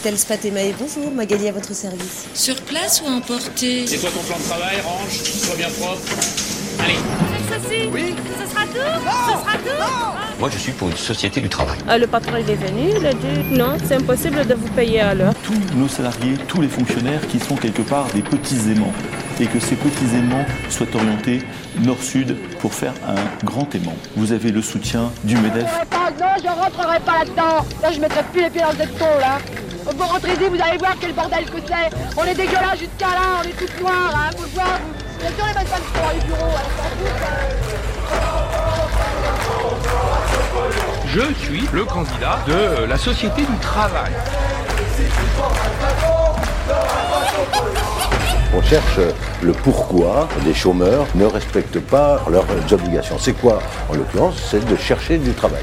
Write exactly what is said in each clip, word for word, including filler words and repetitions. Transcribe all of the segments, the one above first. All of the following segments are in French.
Hôtel Spa Thémae, bonjour, Magali à votre service. Sur place ou emporté? C'est quoi ton plan de travail? Range, sois bien propre. Allez. Ceci, oui. Ce sera tout non. Ce sera tout non. Moi je suis pour une société du travail. Ah, le patron il est venu, il a dit non, c'est impossible de vous payer à l'heure. Tous nos salariés, tous les fonctionnaires qui sont quelque part des petits aimants et que ces petits aimants soient orientés nord-sud pour faire un grand aimant. Vous avez le soutien du MEDEF. Pas, non, je rentrerai pas là-dedans. Là, je mettrai plus les pieds dans cette tôle, là. Vous rentrez ici, vous allez voir quel bordel que c'est. On est dégueulasse jusqu'à là, on est toutes noires, hein. Faut le voir, vous. Bien sûr, les bonnes femmes qui sont dans les bureaux, hein. Je suis le candidat de la société du travail. On cherche le pourquoi les chômeurs ne respectent pas leurs obligations. C'est quoi, en l'occurrence? C'est de chercher du travail.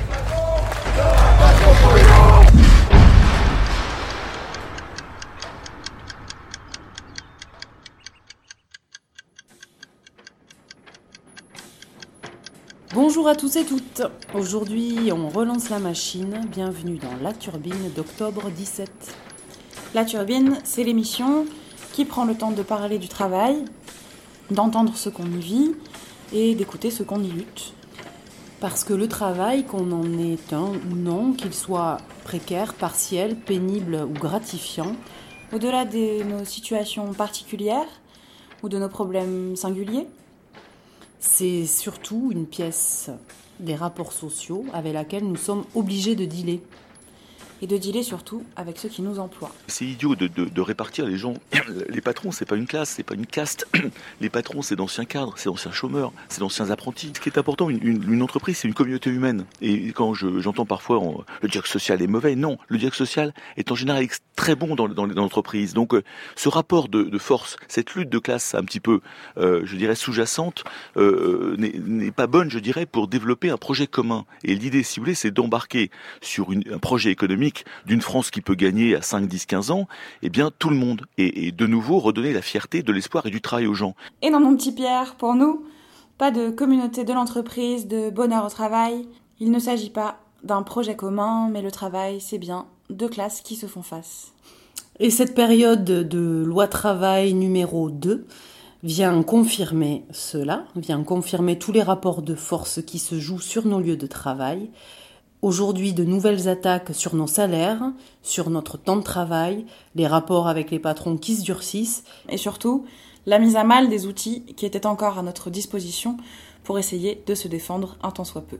Bonjour à tous et toutes. Aujourd'hui, on relance la machine. Bienvenue dans La Turbine d'octobre dix-sept. La Turbine, c'est l'émission qui prend le temps de parler du travail, d'entendre ce qu'on y vit et d'écouter ce qu'on y lutte. Parce que le travail, qu'on en ait un ou non, qu'il soit précaire, partiel, pénible ou gratifiant, au-delà de nos situations particulières ou de nos problèmes singuliers, c'est surtout une pièce des rapports sociaux avec laquelle nous sommes obligés de dealer. Et de dealer surtout avec ceux qui nous emploient. C'est idiot de, de, de répartir les gens. Les patrons, c'est pas une classe, c'est pas une caste. Les patrons, c'est d'anciens cadres, c'est d'anciens chômeurs, c'est d'anciens apprentis. Ce qui est important, une, une, une entreprise, c'est une communauté humaine. Et quand je, j'entends parfois on, le dialogue social est mauvais, non, le dialogue social est en général très bon dans, dans, dans l'entreprise. Donc euh, ce rapport de, de force, cette lutte de classe un petit peu, euh, je dirais, sous-jacente, euh, n'est, n'est pas bonne, je dirais, pour développer un projet commun. Et l'idée, si vous voulez, c'est d'embarquer sur une, un projet économique d'une France qui peut gagner à cinq, dix, quinze ans, eh bien tout le monde. Et, et de nouveau redonner la fierté, de l'espoir et du travail aux gens. Et non mon petit Pierre, pour nous, pas de communauté de l'entreprise, de bonheur au travail. Il ne s'agit pas d'un projet commun, mais le travail, c'est bien deux classes qui se font face. Et cette période de loi travail numéro deux vient confirmer cela, vient confirmer tous les rapports de force qui se jouent sur nos lieux de travail. Aujourd'hui, de nouvelles attaques sur nos salaires, sur notre temps de travail, les rapports avec les patrons qui se durcissent. Et surtout, la mise à mal des outils qui étaient encore à notre disposition pour essayer de se défendre un tant soit peu.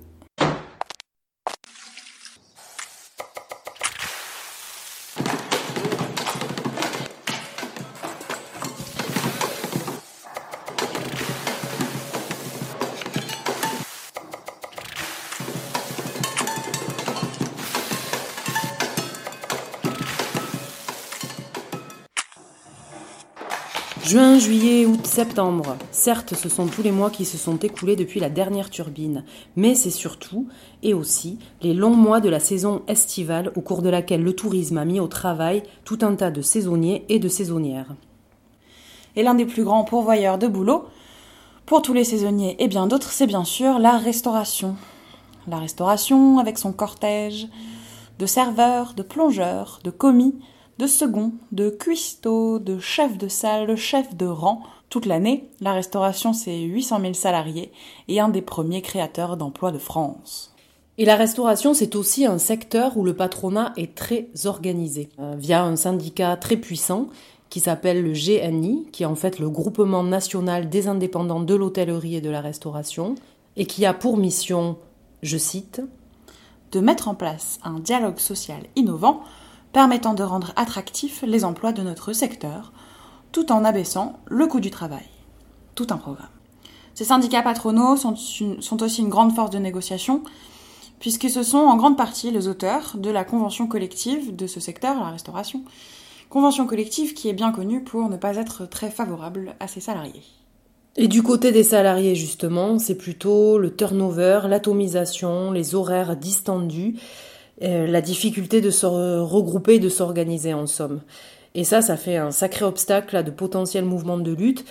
Juin, juillet, août, septembre. Certes, ce sont tous les mois qui se sont écoulés depuis la dernière turbine, mais c'est surtout, et aussi, les longs mois de la saison estivale au cours de laquelle le tourisme a mis au travail tout un tas de saisonniers et de saisonnières. Et l'un des plus grands pourvoyeurs de boulot, pour tous les saisonniers et bien d'autres, c'est bien sûr la restauration. La restauration avec son cortège de serveurs, de plongeurs, de commis, de seconds, de cuistots, de chefs de salle, chefs de rang. Toute l'année, la restauration, c'est huit cent mille salariés et un des premiers créateurs d'emplois de France. Et la restauration, c'est aussi un secteur où le patronat est très organisé, euh, via un syndicat très puissant qui s'appelle le G N I, qui est en fait le Groupement national des indépendants de l'hôtellerie et de la restauration, et qui a pour mission, je cite, « de mettre en place un dialogue social innovant permettant de rendre attractifs les emplois de notre secteur, tout en abaissant le coût du travail. » Tout un programme. Ces syndicats patronaux sont, une, sont aussi une grande force de négociation, puisque ce sont en grande partie les auteurs de la convention collective de ce secteur, la restauration. Convention collective qui est bien connue pour ne pas être très favorable à ses salariés. Et du côté des salariés, justement, c'est plutôt le turnover, l'atomisation, les horaires distendus, euh, la difficulté de se regrouper et de s'organiser en somme. Et ça, ça fait un sacré obstacle à de potentiels mouvements de lutte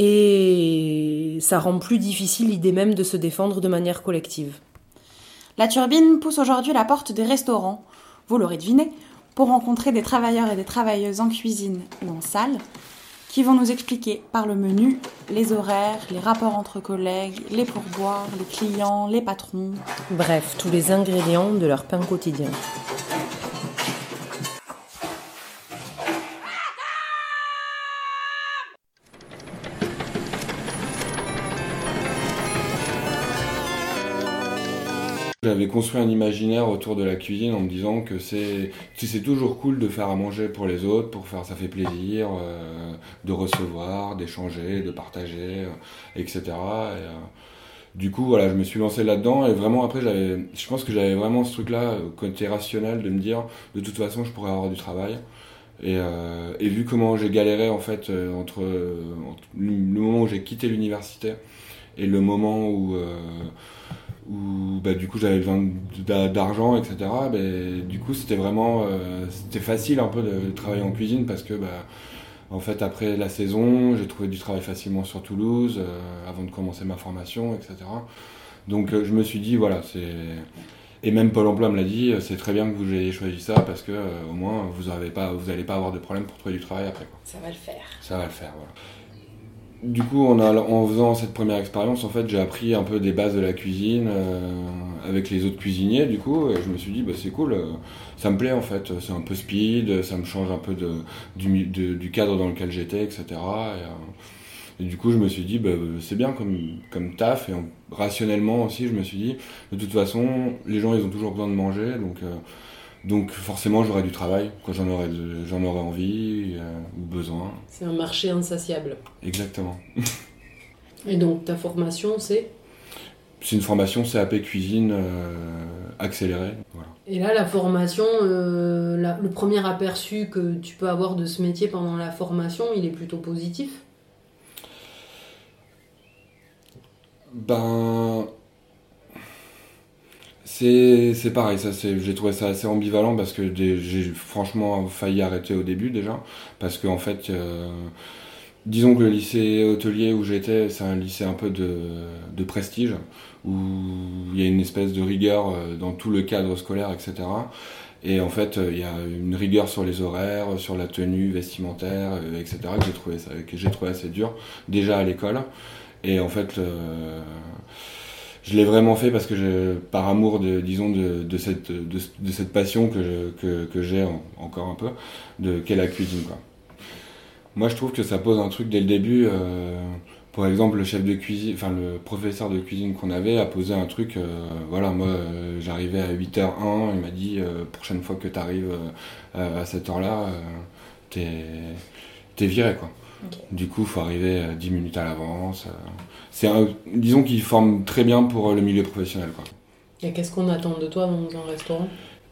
et ça rend plus difficile l'idée même de se défendre de manière collective. La turbine pousse aujourd'hui la porte des restaurants. Vous l'aurez deviné, pour rencontrer des travailleurs et des travailleuses en cuisine ou en salle qui vont nous expliquer par le menu les horaires, les rapports entre collègues, les pourboires, les clients, les patrons. Bref, tous les ingrédients de leur pain quotidien. J'avais construit un imaginaire autour de la cuisine en me disant que c'est, c'est toujours cool de faire à manger pour les autres, pour faire, ça fait plaisir, euh, de recevoir, d'échanger, de partager, euh, et cetera. Et, euh, du coup, voilà, je me suis lancé là-dedans et vraiment après, j'avais, je pense que j'avais vraiment ce truc-là, côté rationnel, de me dire, de toute façon, je pourrais avoir du travail. Et, euh, et vu comment j'ai galéré en fait euh, entre, entre le moment où j'ai quitté l'université et le moment où euh, où bah, du coup j'avais besoin d'argent, et cetera. Bah, du coup c'était vraiment euh, c'était facile un peu de travailler en cuisine parce que bah, en fait après la saison j'ai trouvé du travail facilement sur Toulouse euh, avant de commencer ma formation, et cetera. Donc euh, je me suis dit voilà, c'est... Et même Pôle emploi me l'a dit, c'est très bien que vous ayez choisi ça parce que euh, au moins vous n'allez pas, vous allez pas avoir de problème pour trouver du travail après, quoi. Ça va le faire. Ça va le faire, voilà. Du coup, on a, en faisant cette première expérience, en fait, j'ai appris un peu des bases de la cuisine euh, avec les autres cuisiniers, du coup, et je me suis dit, bah, c'est cool, euh, ça me plaît en fait, c'est un peu speed, ça me change un peu de, du, de, du cadre dans lequel j'étais, et cetera. Et, euh, et du coup, je me suis dit, bah, c'est bien comme, comme taf, et en, rationnellement aussi, je me suis dit, de toute façon, les gens, ils ont toujours besoin de manger, donc... Euh, Donc forcément j'aurai du travail quand j'en aurai, de, j'en aurai envie euh, ou besoin. C'est un marché insatiable. Exactement. Et donc ta formation c'est ? C'est une formation C A P cuisine euh, accélérée. Voilà. Et là la formation, euh, la, le premier aperçu que tu peux avoir de ce métier pendant la formation, il est plutôt positif ? Ben... C'est, c'est pareil, ça, c'est, j'ai trouvé ça assez ambivalent parce que des, j'ai franchement failli arrêter au début déjà, parce qu'en fait, euh, disons que le lycée hôtelier où j'étais, c'est un lycée un peu de, de prestige, où il y a une espèce de rigueur dans tout le cadre scolaire, et cetera. Et en fait, il y a une rigueur sur les horaires, sur la tenue vestimentaire, et cetera, que j'ai trouvé, ça, que j'ai trouvé assez dur, déjà à l'école. Et en fait... Euh, je l'ai vraiment fait parce que je, par amour de, disons, de, de cette, de, de cette passion que, je, que, que j'ai en, encore un peu, de, qu'est la cuisine, quoi. Moi, je trouve que ça pose un truc dès le début. Euh, par exemple, le chef de cuisine, enfin, le professeur de cuisine qu'on avait a posé un truc, euh, voilà, moi, euh, j'arrivais à huit heures un, il m'a dit, euh, prochaine fois que t'arrives euh, à cette heure-là, euh, t'es, t'es viré, quoi. Okay. Du coup, il faut arriver dix minutes à l'avance. C'est un, disons qu'il forme très bien pour le milieu professionnel, quoi. Et qu'est-ce qu'on attend de toi dans un restaurant ?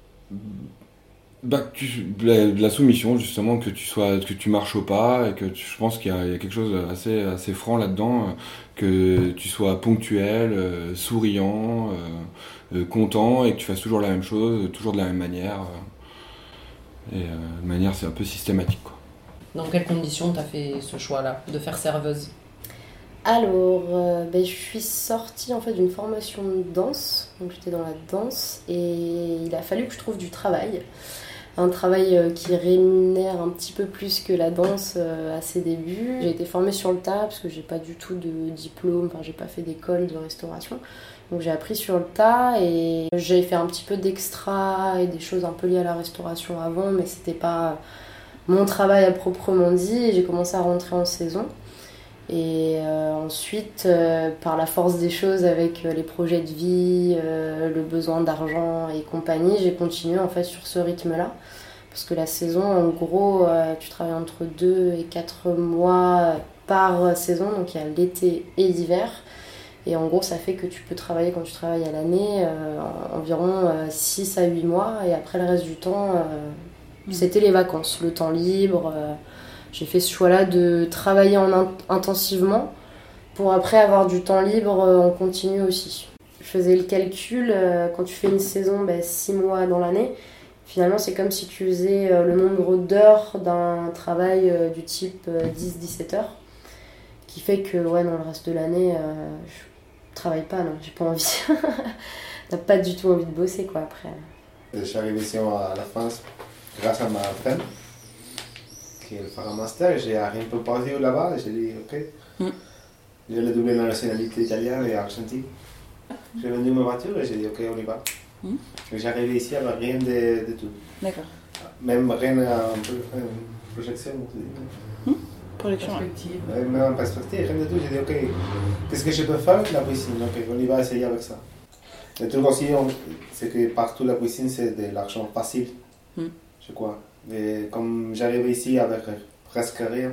Bah, tu, la, la soumission, justement, que tu sois, que tu marches au pas, et que tu, je pense qu'il y a, il y a quelque chose assez, assez franc là-dedans, que tu sois ponctuel, euh, souriant, euh, euh, content, et que tu fasses toujours la même chose, toujours de la même manière. Euh, et euh, de manière, c'est un peu systématique, quoi. Dans quelles conditions tu as fait ce choix-là, de faire serveuse ? Alors, euh, ben, je suis sortie en fait d'une formation de danse, donc j'étais dans la danse, et il a fallu que je trouve du travail. Un travail euh, qui rémunère un petit peu plus que la danse euh, à ses débuts. J'ai été formée sur le tas, parce que j'ai pas du tout de diplôme, enfin j'ai pas fait d'école de restauration. Donc j'ai appris sur le tas, et j'ai fait un petit peu d'extra et des choses un peu liées à la restauration avant, mais c'était pas... mon travail à proprement dit, et j'ai commencé à rentrer en saison. Et euh, ensuite, euh, par la force des choses, avec euh, les projets de vie, euh, le besoin d'argent et compagnie, j'ai continué en fait sur ce rythme-là. Parce que la saison, en gros, euh, tu travailles entre deux et quatre mois par saison, donc il y a l'été et l'hiver. Et en gros, ça fait que tu peux travailler quand tu travailles à l'année euh, environ euh, six à huit mois, et après le reste du temps... Euh, c'était les vacances, le temps libre. Euh, j'ai fait ce choix-là de travailler en in- intensivement pour après avoir du temps libre euh, en continu aussi. Je faisais le calcul, euh, quand tu fais une saison, ben, six mois dans l'année, finalement c'est comme si tu faisais euh, le nombre d'heures d'un travail euh, du type euh, dix à dix-sept heures, qui fait que ouais, dans le reste de l'année, euh, je travaille pas, non, j'ai pas envie. T'as pas du tout envie de bosser, quoi, après. Je suis arrivé ici à la France. grâce à ma femme, qui fait un master, j'ai rien proposé là-bas, j'ai dit ok. Mm. J'ai la double nationalité italienne et argentine. J'ai vendu ma voiture et j'ai dit ok, on y va. Mm. J'ai arrivé ici avec rien de, de tout. D'accord. Même rien en projection, on dit. Mm. Projection. Perspective. Ouais, même en perspective, rien de tout. J'ai dit ok, qu'est-ce que je peux faire avec la cuisine? Ok, on y va essayer avec ça. Le truc aussi, c'est que partout la cuisine, c'est de l'argent facile, mm. je crois. Et comme j'arrivais ici avec presque rien,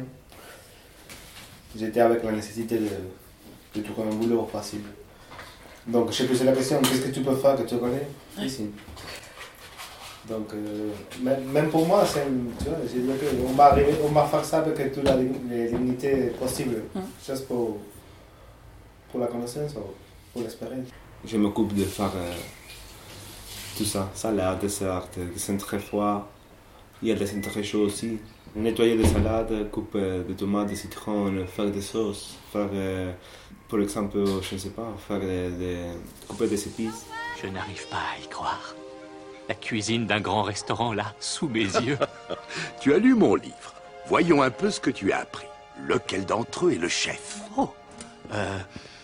j'étais avec la nécessité de, de trouver un boulot facile. Donc j'ai posé la question, qu'est-ce que tu peux faire que tu connais ici? Donc euh, même, même pour moi, c'est, tu vois, j'ai dit ok, on va, arriver, on va faire ça avec toutes les dignités possibles, mm. juste pour, pour la connaissance ou pour l'expérience. Je m'occupe de faire euh, tout ça, salade, dessert, dessin très froid. Il y a des dessins très chauds aussi. Nettoyer des salades, couper des tomates, des citrons, faire des sauces, faire, euh, par exemple, je ne sais pas, faire des, des, couper des épices. Je n'arrive pas à y croire. La cuisine d'un grand restaurant, là, sous mes yeux. Tu as lu mon livre. Voyons un peu ce que tu as appris. Lequel d'entre eux est le chef? Oh, euh...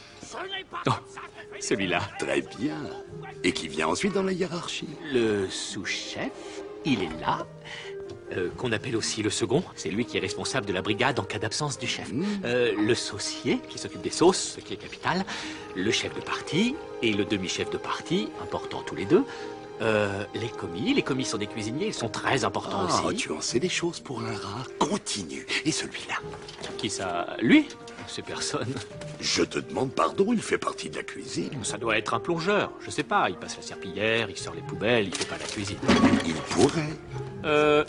Oh, celui-là. Très bien. Et qui vient ensuite dans la hiérarchie? Le sous-chef, il est là. Euh, qu'on appelle aussi le second. C'est lui qui est responsable de la brigade en cas d'absence du chef. Mmh. Euh, le saucier, qui s'occupe des sauces, ce qui est capital. Le chef de partie et le demi-chef de partie, importants tous les deux. Euh, les commis, les commis sont des cuisiniers, ils sont très importants ah, aussi. Tu en sais des choses pour un rat. Continue. Et celui-là? Qui ça? Lui? C'est personne. Je te demande pardon, il fait partie de la cuisine. Ça doit être un plongeur, je sais pas. Il passe la serpillière, il sort les poubelles, il fait pas la cuisine. Il pourrait. Euh...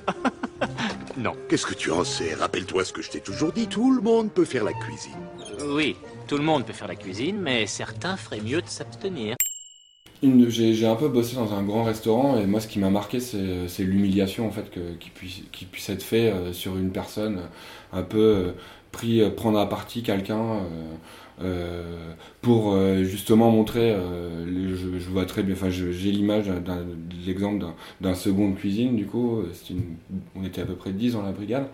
non. Qu'est-ce que tu en sais? Rappelle-toi ce que je t'ai toujours dit, tout le monde peut faire la cuisine. Oui, tout le monde peut faire la cuisine, mais certains feraient mieux de s'abstenir. Une, j'ai, j'ai un peu bossé dans un grand restaurant et moi ce qui m'a marqué c'est, c'est l'humiliation en fait que, qui, puisse, qui puisse être fait euh, sur une personne un peu euh, pris euh, prendre à partie quelqu'un euh, euh, pour euh, justement montrer euh, les, je, je vois très bien, enfin je, j'ai l'image d'un, d'un, de l'exemple d'un, d'un second de cuisine du coup c'est une, on était à peu près dix dans la brigade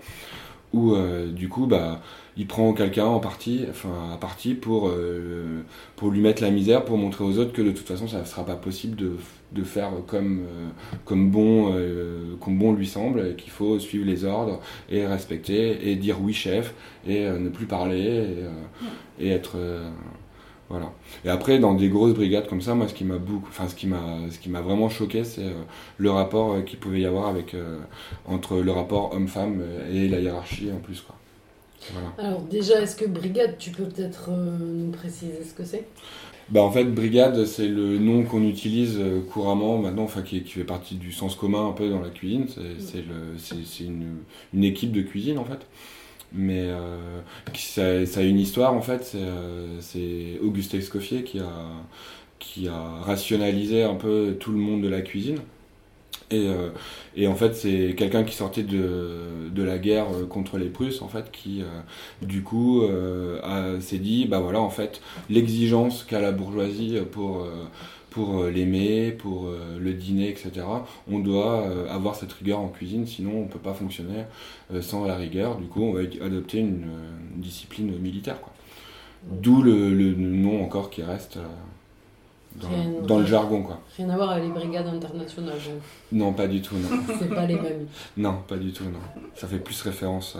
où euh, du coup bah il prend quelqu'un en partie, enfin à partie pour euh, pour lui mettre la misère, pour montrer aux autres que de toute façon ça ne sera pas possible de de faire comme euh, comme bon euh, comme bon lui semble, et qu'il faut suivre les ordres et respecter et dire oui chef et euh, ne plus parler et, euh, et être euh, voilà. Et après dans des grosses brigades comme ça, moi ce qui m'a beaucoup, enfin ce qui m'a ce qui m'a vraiment choqué, c'est euh, le rapport euh, qu'il pouvait y avoir avec euh, entre le rapport homme-femme et la hiérarchie en plus quoi. Voilà. Alors déjà, est-ce que brigade, tu peux peut-être euh, nous préciser ce que c'est? Bah en fait, brigade, c'est le nom qu'on utilise euh, couramment maintenant, enfin qui, qui fait partie du sens commun un peu dans la cuisine. C'est, mmh. c'est, le, c'est, c'est une, une équipe de cuisine en fait. Mais euh, ça, ça a une histoire en fait. C'est, euh, c'est Auguste Escoffier qui a, qui a rationalisé un peu tout le monde de la cuisine. Et, euh, et en fait c'est quelqu'un qui sortait de, de la guerre contre les Prusses en fait qui euh, du coup euh, a, s'est dit bah voilà en fait l'exigence qu'a la bourgeoisie pour, euh, pour l'aimer, pour euh, le dîner etc, on doit euh, avoir cette rigueur en cuisine, sinon on peut pas fonctionner euh, sans la rigueur, du coup on va adopter une, une discipline militaire quoi. D'où le, le nom encore qui reste euh, Dans, rien, dans le jargon quoi. Rien à voir avec les brigades internationales donc. Non pas du tout non. C'est pas les mêmes. Non pas du tout non. Ça fait plus référence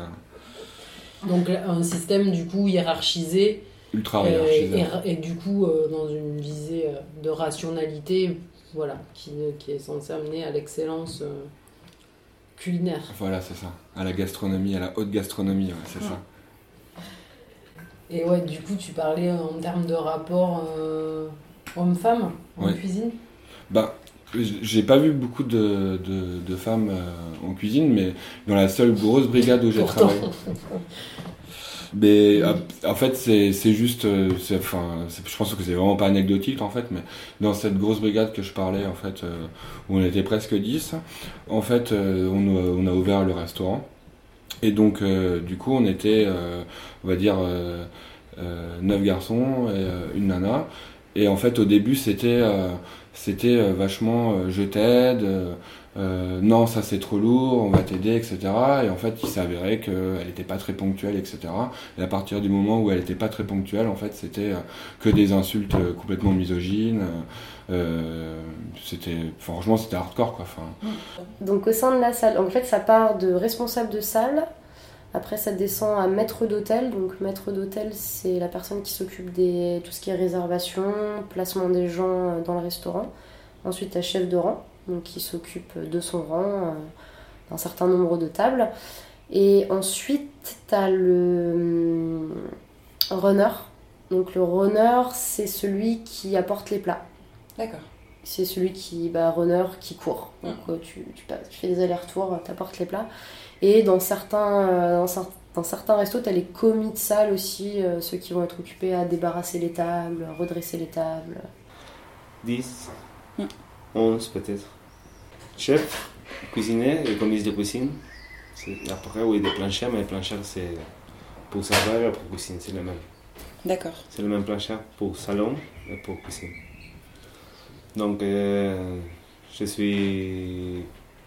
à... Donc un système du coup hiérarchisé. Ultra hiérarchisé. Et, et, et du coup euh, dans une visée de rationalité voilà, qui, qui est censée amener à l'excellence euh, culinaire. Voilà c'est ça. À la gastronomie, à la haute gastronomie, ouais, c'est ouais. ça. Et ouais du coup tu parlais en termes de rapport... Euh, homme-femme en ouais. cuisine? Bah, j'ai pas vu beaucoup de, de, de femmes euh, en cuisine, mais dans la seule grosse brigade où j'ai Pourtant. travaillé. Mais en fait, c'est, c'est juste, c'est, enfin, c'est, je pense que c'est vraiment pas anecdotique en fait, mais dans cette grosse brigade que je parlais en fait, euh, où on était presque dix, en fait, euh, on, on a ouvert le restaurant, et donc euh, du coup, on était, euh, on va dire, euh, euh, neuf garçons et euh, une nana. Et en fait, au début, c'était, euh, c'était euh, vachement euh, je t'aide, euh, euh, non, ça c'est trop lourd, on va t'aider, et cetera. Et en fait, il s'est avéré qu'elle n'était pas très ponctuelle, et cetera. Et à partir du moment où elle n'était pas très ponctuelle, en fait, c'était euh, que des insultes euh, complètement misogynes. Euh, c'était, franchement, c'était hardcore, quoi. Enfin... Donc au sein de la salle, en fait, ça part de responsable de salle. Après, ça descend à maître d'hôtel. Donc, maître d'hôtel, c'est la personne qui s'occupe de tout ce qui est réservation, placement des gens dans le restaurant. Ensuite, t'as chef de rang, donc qui s'occupe de son rang, euh, d'un certain nombre de tables. Et ensuite, t'as le euh, runner. Donc, le runner, c'est celui qui apporte les plats. D'accord. C'est celui qui, bah, runner, qui court. Donc, mmh. tu, tu, passes, tu fais des allers-retours, t'apportes les plats. Et dans certains, euh, dans, dans certains restos, t'as les commis de salle aussi, euh, ceux qui vont être occupés à débarrasser les tables, à redresser les tables. dix, mm. onze peut-être. Chef, cuisinier et commis de cuisine. C'est, après, oui, des planchers, mais les planchers, c'est pour serveur et pour cuisine, c'est le même. D'accord. C'est le même plancher pour salon et pour cuisine. Donc, euh, je suis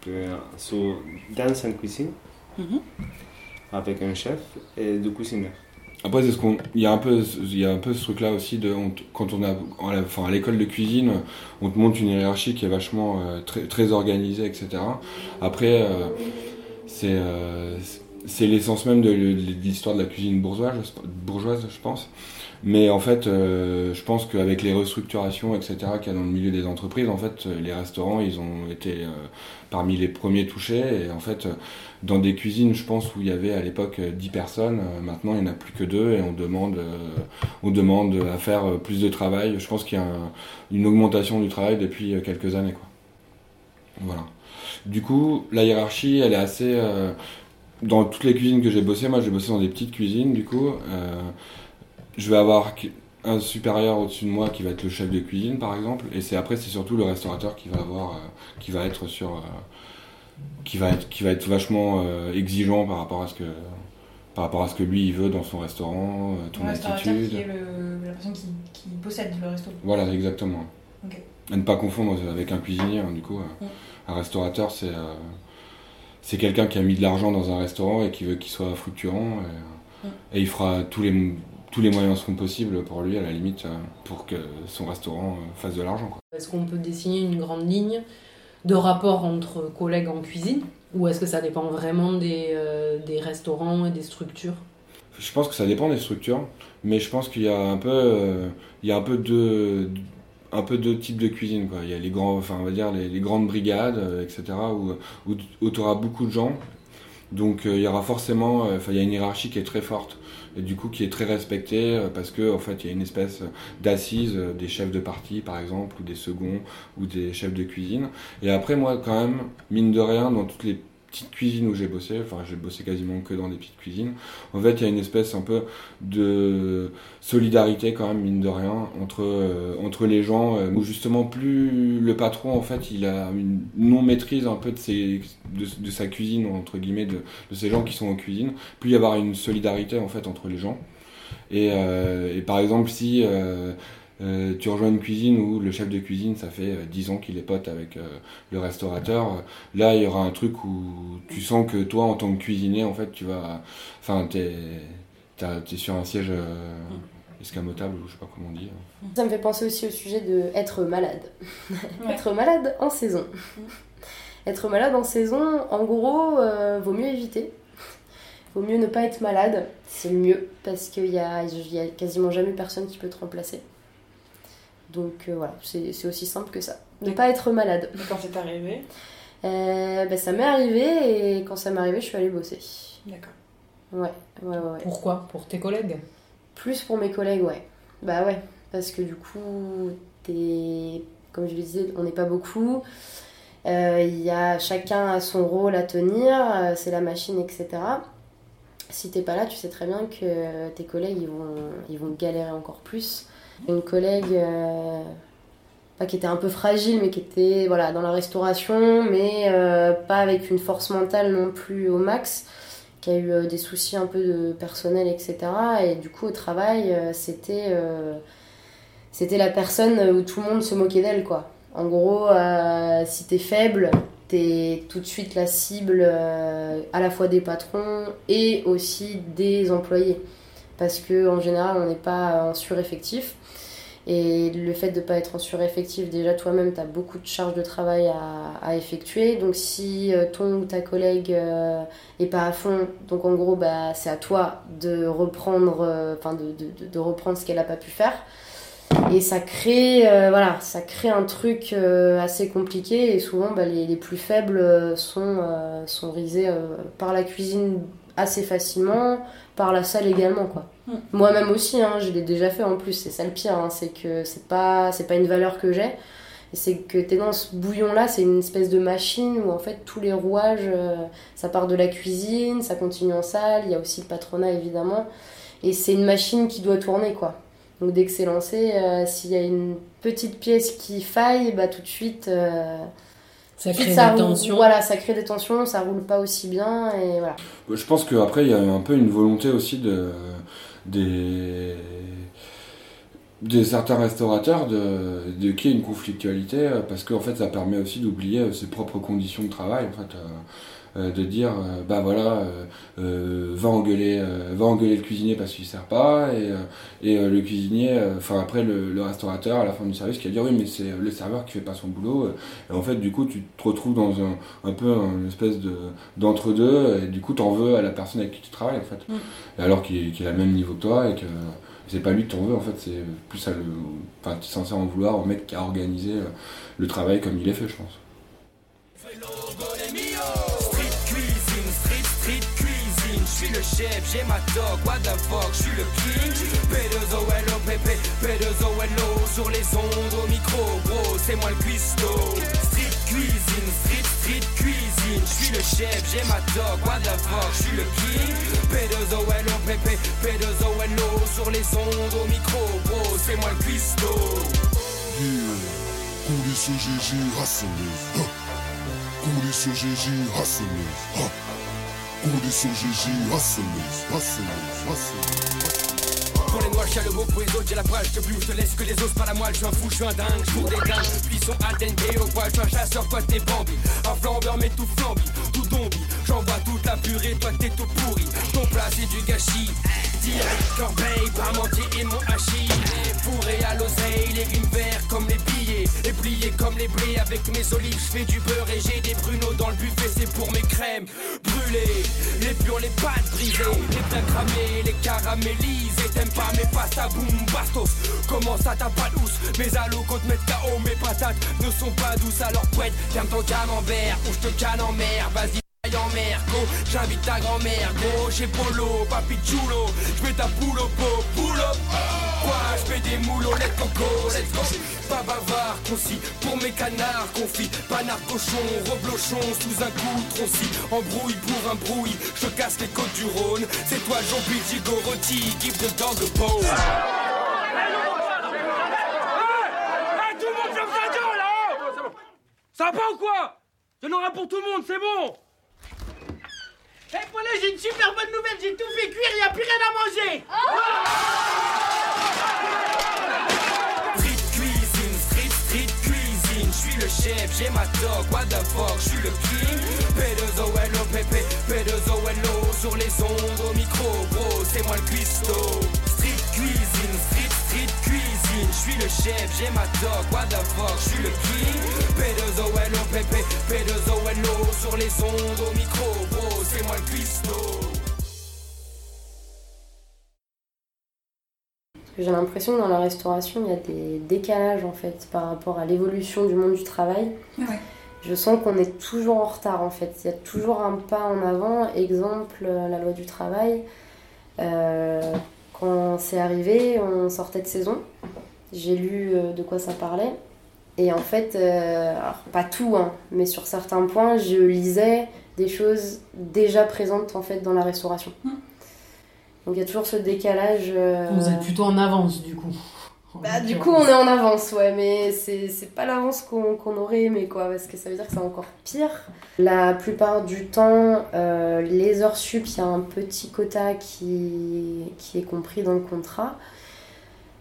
sur, dans une cuisine. Mmh. Avec un chef et deux cuisiniers. Après, c'est ce qu'on, il y a un peu, il y a un peu ce truc-là aussi de, on, quand on a, enfin, à l'école de cuisine, on te montre une hiérarchie qui est vachement euh, très, très organisée, et cetera. Après, euh, c'est, euh, c'est l'essence même de, de l'histoire de la cuisine bourgeoise, bourgeoise, je pense. Mais en fait, euh, je pense qu'avec les restructurations, et cetera, qu'il y a dans le milieu des entreprises, en fait, les restaurants, ils ont été euh, parmi les premiers touchés. Et en fait, dans des cuisines, je pense, où il y avait à l'époque dix personnes, euh, maintenant il n'y en a plus que deux et on demande, euh, on demande à faire plus de travail. Je pense qu'il y a un, une augmentation du travail depuis quelques années, quoi. Voilà. Du coup, la hiérarchie, elle est assez... Euh, dans toutes les cuisines que j'ai bossé, moi j'ai bossé dans des petites cuisines, du coup... Euh, je vais avoir un supérieur au-dessus de moi qui va être le chef de cuisine, par exemple, et c'est après c'est surtout le restaurateur qui va avoir, euh, qui va être sur, euh, qui va être, qui va être vachement euh, exigeant par rapport à ce que, par rapport à ce que lui il veut dans son restaurant, euh, ton le attitude. Restaurateur qui est le, la personne qui, qui possède le resto. Voilà, exactement. Okay. À ne pas confondre avec un cuisinier, hein, du coup. Euh, mm. Un restaurateur, c'est, euh, c'est quelqu'un qui a mis de l'argent dans un restaurant et qui veut qu'il soit fructueux, et, mm. et il fera tous les tous les moyens seront possibles pour lui, à la limite, pour que son restaurant fasse de l'argent, quoi. Est-ce qu'on peut dessiner une grande ligne de rapport entre collègues en cuisine, ou est-ce que ça dépend vraiment des, euh, des restaurants et des structures ? Je pense que ça dépend des structures, mais je pense qu'il y a un peu, euh, il y a un peu deux, un peu deux types de cuisine, quoi. Il y a les grands, enfin on va dire les, les grandes brigades, euh, et cetera, où, où, où tu auras beaucoup de gens. Donc euh, il y aura forcément, enfin euh, il y a une hiérarchie qui est très forte et du coup qui est très respectée euh, parce que en fait il y a une espèce d'assise euh, des chefs de partie par exemple ou des seconds ou des chefs de cuisine. Et après moi quand même mine de rien dans toutes les petites cuisines où j'ai bossé, enfin j'ai bossé quasiment que dans des petites cuisines, en fait il y a une espèce un peu de solidarité quand même mine de rien entre, euh, entre les gens, euh, où justement plus le patron en fait il a une non-maîtrise un peu de, ses, de, de sa cuisine entre guillemets, de, de ces gens qui sont en cuisine, plus il y avoir une solidarité en fait entre les gens. Et, euh, et par exemple si euh, Euh, tu rejoins une cuisine où le chef de cuisine ça fait euh, dix ans qu'il est pote avec euh, le restaurateur, euh, là il y aura un truc où tu sens que toi en tant que cuisinier en fait tu vas, enfin t'es, t'es sur un siège euh, escamotable ou je sais pas comment on dit. Ça me fait penser aussi au sujet de être malade. Être malade en saison. Être malade en saison, en gros, euh, vaut mieux éviter. Vaut mieux ne pas être malade, c'est le mieux, parce qu'il y a, y a quasiment jamais personne qui peut te remplacer. Donc euh, voilà, c'est, c'est aussi simple que ça. Ne pas être malade. Et quand c'est arrivé euh, ben, ça m'est arrivé, et quand ça m'est arrivé, je suis allée bosser. D'accord. Ouais, ouais, ouais. Pourquoi ? Pour tes collègues ? Plus pour mes collègues, ouais. Bah ouais, parce que du coup, t'es... comme je le disais, on n'est pas beaucoup. Il euh, y a chacun a son rôle à tenir, euh, c'est la machine, et cetera. Si t'es pas là, tu sais très bien que tes collègues, ils vont, ils vont galérer encore plus. Une collègue euh, pas qui était un peu fragile, mais qui était voilà, dans la restauration, mais euh, pas avec une force mentale non plus au max, qui a eu euh, des soucis un peu de personnel, et cetera. Et du coup, au travail, euh, c'était, euh, c'était la personne où tout le monde se moquait d'elle, quoi. En gros, euh, si t'es faible, t'es tout de suite la cible euh, à la fois des patrons et aussi des employés. Parce qu'en général, on n'est pas en sureffectif. Et le fait de ne pas être en sureffectif, déjà toi-même, tu as beaucoup de charges de travail à, à effectuer. Donc si ton ou ta collègue euh, est pas à fond, donc en gros, bah, c'est à toi de reprendre, euh, enfin de, de, de reprendre ce qu'elle n'a pas pu faire. Et ça crée, euh, voilà, ça crée un truc euh, assez compliqué. Et souvent, bah, les, les plus faibles sont, euh, sont risés euh, par la cuisine assez facilement, par la salle également, quoi. Mm. Moi-même aussi, hein, je l'ai déjà fait en plus, c'est ça le pire, hein, c'est que c'est pas, c'est pas une valeur que j'ai, et c'est que t'es dans ce bouillon-là, c'est une espèce de machine où en fait tous les rouages, euh, ça part de la cuisine, ça continue en salle, il y a aussi le patronat évidemment, et c'est une machine qui doit tourner, quoi. Donc dès que c'est lancé, euh, s'il y a une petite pièce qui faille, bah tout de suite... Euh, Ça crée ça des roule, tensions. Voilà, ça crée des tensions, ça roule pas aussi bien, et voilà. Je pense qu'après, il y a un peu une volonté aussi de, des, des certains restaurateurs de, de qu'il y ait une conflictualité, parce qu'en fait, ça permet aussi d'oublier ses propres conditions de travail, en fait. Euh, de dire, euh, bah voilà, euh, euh, va, engueuler, euh, va engueuler le cuisinier parce qu'il ne sert pas, et, euh, et euh, le cuisinier, enfin euh, après le, le restaurateur à la fin du service qui va dire oui mais c'est le serveur qui fait pas son boulot, et en fait du coup tu te retrouves dans un, un peu une espèce de, d'entre-deux, et du coup t'en veux à la personne avec qui tu travailles en fait, mm. et alors qu'il, qu'il a le même niveau que toi, et que c'est pas lui que t'en veux en fait, c'est plus à le, enfin tu es censé en vouloir au mec qui a organisé le travail comme il est fait, je pense. Je suis le chef, j'ai ma dog, what the fuck, je suis le king. P deux O L O P P, P deux O L O sur les ondes au micro, gros, c'est moi le cuistot. Street cuisine, street, street cuisine. Je suis le chef, j'ai ma dog, what the fuck, je suis le king. P deux O L O P P, P deux O L O sur les ondes au micro, gros, c'est moi le cuistot. Yeah, coulé sur G G, rasseleuse. Coulé sur G G, rasseleuse. Coulé sur G G, rasseleuse, rasseleuse, rasseleuse. Pour les noirs, j'ai le mot, pour les autres, j'ai la poêle. Je te plus, je te laisse que les os, pas la moelle. Je suis un fou, je suis un dingue, je cours des dingues. Puis sont al dente au poil, je suis un chasseur, toi t'es Bambi. Un flambeur, mais tout flambi, tout dombi. J'envoie toute la purée, toi t'es tout pourri. Ton plat, c'est du gâchis. Direct corbeille, parmentier et mon hachis. Fourré à l'oseille, les rimes verts comme les billets. Et pliés comme les blés, avec mes olives, je fais du beurre. Et j'ai des pruneaux dans le buffet, c'est pour mes crèmes brûlées. Les pions, les pâtes brisées, les bien cramés, les caramélisés. T'aimes pas mes pastas, boum, bastos. Comment ça t'as pas douce? Mes allos contre mettre K O, mes patates ne sont pas douces. Alors poète, ferme ton camembert ou je te canne en mer. Vas-y en mer, go, j'invite ta grand-mère, go, j'ai polo, papi chulo, j'mets ta poule au pot, pull up. Quoi, j'fais des moules au lait de coco, let's go. Pas bavard, concis, pour mes canards, confit, panard cochon, reblochon, sous un coup, tronci, embrouille pour un brouille, je casse les côtes du Rhône, c'est toi Jean-Pierre Gigorotti, give the dog a bone. Hey, tout le monde ferme sa gueule, là. Ça va pas ou quoi? Il y en aura pour tout le monde, c'est bon. Hé hey, Paulet, j'ai une super bonne nouvelle, j'ai tout fait cuire, il n'y a plus rien à manger. Oh Street cuisine, street, street cuisine. Je suis le chef, j'ai ma dog, what the fuck, je suis le king. P deux O L O P P, P deux O L O sur les ondes au micro, gros, c'est moi le cuistot. Street cuisine, street, street cuisine. Je suis le chef, j'ai ma dog, what the fuck, je suis le king. P deux O L O P P, P deux O L O sur les ondes au micro, gros, c'est moi le cuistot. J'ai l'impression que dans la restauration, il y a des décalages en fait par rapport à l'évolution du monde du travail. Ouais. Je sens qu'on est toujours en retard en fait. Il y a toujours un pas en avant. Exemple, la loi du travail. Euh, quand c'est arrivé, on sortait de saison. J'ai lu de quoi ça parlait. Et en fait, euh, alors pas tout, hein, mais sur certains points, je lisais des choses déjà présentes en fait dans la restauration. Mmh. Donc il y a toujours ce décalage. Euh... Vous êtes plutôt en avance du coup. Bah, du coup, on est en avance, ouais, mais c'est, c'est pas l'avance qu'on, qu'on aurait aimé, quoi, parce que ça veut dire que c'est encore pire. La plupart du temps, euh, les heures sup, il y a un petit quota qui, qui est compris dans le contrat.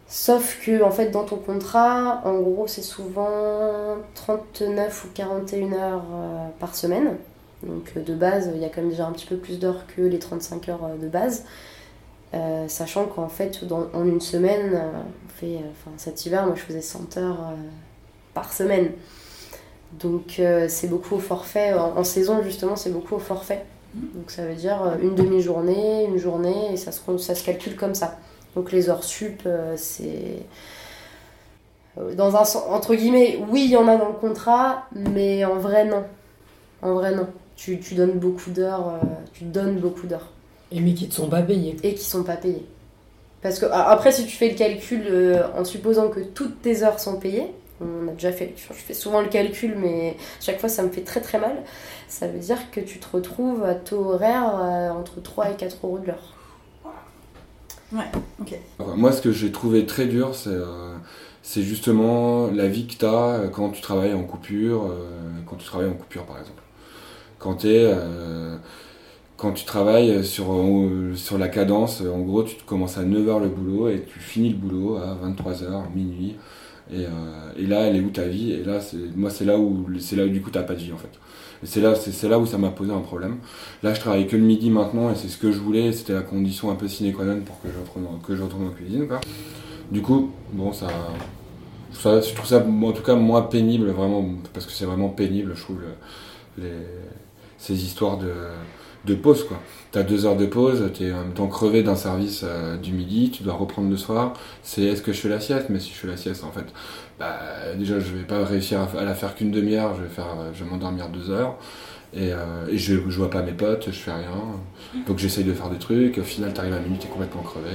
Sauf que en fait dans ton contrat, en gros c'est souvent trente-neuf ou quarante et une heures euh, par semaine. Donc de base, il y a quand même déjà un petit peu plus d'heures que les trente-cinq heures de base. Euh, sachant qu'en fait dans, en une semaine, euh, on fait, euh, enfin, cet hiver moi je faisais cent heures euh, par semaine. Donc euh, c'est beaucoup au forfait. En, en saison justement c'est beaucoup au forfait. Donc ça veut dire euh, une demi-journée, une journée et ça se, ça se calcule comme ça. Donc les heures sup, euh, c'est... Dans un sens, entre guillemets, oui, il y en a dans le contrat, mais en vrai, non. En vrai, non. Tu, tu donnes beaucoup d'heures, euh, tu donnes beaucoup d'heures. Et mais qui ne sont pas payés. Et qui ne sont pas payés. Parce que, après, si tu fais le calcul euh, en supposant que toutes tes heures sont payées, on a déjà fait, je fais souvent le calcul, mais chaque fois ça me fait très très mal, ça veut dire que tu te retrouves à taux horaire euh, entre trois et quatre euros de l'heure. Ouais, ok. Moi, ce que j'ai trouvé très dur, c'est, euh, c'est justement la vie que tu as quand tu travailles en coupure, euh, quand tu travailles en coupure par exemple. Quand, t'es, euh, quand tu travailles sur, euh, sur la cadence, en gros, tu commences à neuf heures le boulot et tu finis le boulot à vingt-trois heures, minuit. Et, euh, et là, elle est où ta vie? Et là, c'est, moi, c'est là où, c'est là où du coup, t'as pas de vie en fait. Et c'est là, c'est, c'est là où ça m'a posé un problème. Là, je travaille que le midi maintenant et c'est ce que je voulais. C'était la condition un peu sine qua non pour que je retourne, que je retourne en cuisine, quoi. Du coup, bon, ça, ça, je trouve ça en tout cas moins pénible, vraiment, parce que c'est vraiment pénible, je trouve, le, les, ces histoires de, de pause, quoi. T'as deux heures de pause, t'es en même temps crevé d'un service euh, du midi, tu dois reprendre le soir. C'est est-ce que je fais la sieste? Mais si je fais la sieste, en fait, bah, déjà, je vais pas réussir à, à la faire qu'une demi-heure, je vais, faire, je vais m'endormir deux heures. Et, euh, et je, je vois pas mes potes, je fais rien. Donc j'essaye de faire des trucs, au final, t'arrives à minuit, t'es complètement crevé.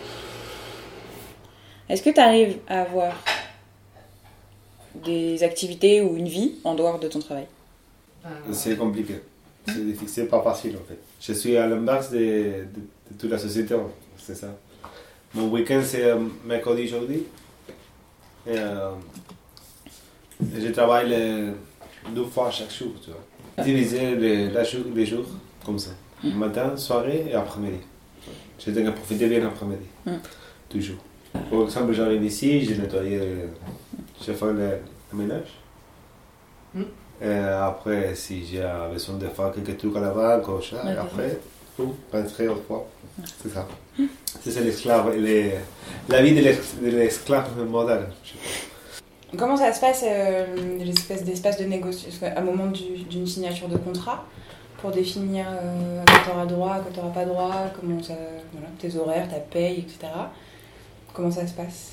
Est-ce que t'arrives à avoir des activités ou une vie en dehors de ton travail? C'est compliqué. C'est difficile, c'est pas facile en fait. Je suis à l'inverse de, de, de toute la société, c'est ça. Mon week-end c'est euh, mercredi, jeudi. Et, euh, et je travaille les, deux fois chaque jour, tu vois. Diviser les, la jour, les jours comme ça. Matin, soirée et après-midi. Je dois profiter bien l'après-midi. Mm. Toujours. Par exemple, j'arrive ici, j'ai nettoyé, j'ai fait le, le ménage. Mm. Et après, si j'ai besoin de faire quelques trucs à la banque, ou ça, et après, tout, rentrer au fois. C'est ça. C'est ça l'esclave, les, la vie de, l'ex, de l'esclave moderne. Comment ça se passe, euh, l'espèce d'espace de négociation, à un moment du, d'une signature de contrat, pour définir euh, à quoi tu auras droit, à quoi tu n'auras pas droit, comment ça, voilà, tes horaires, ta paye, et cetera. Comment ça se passe?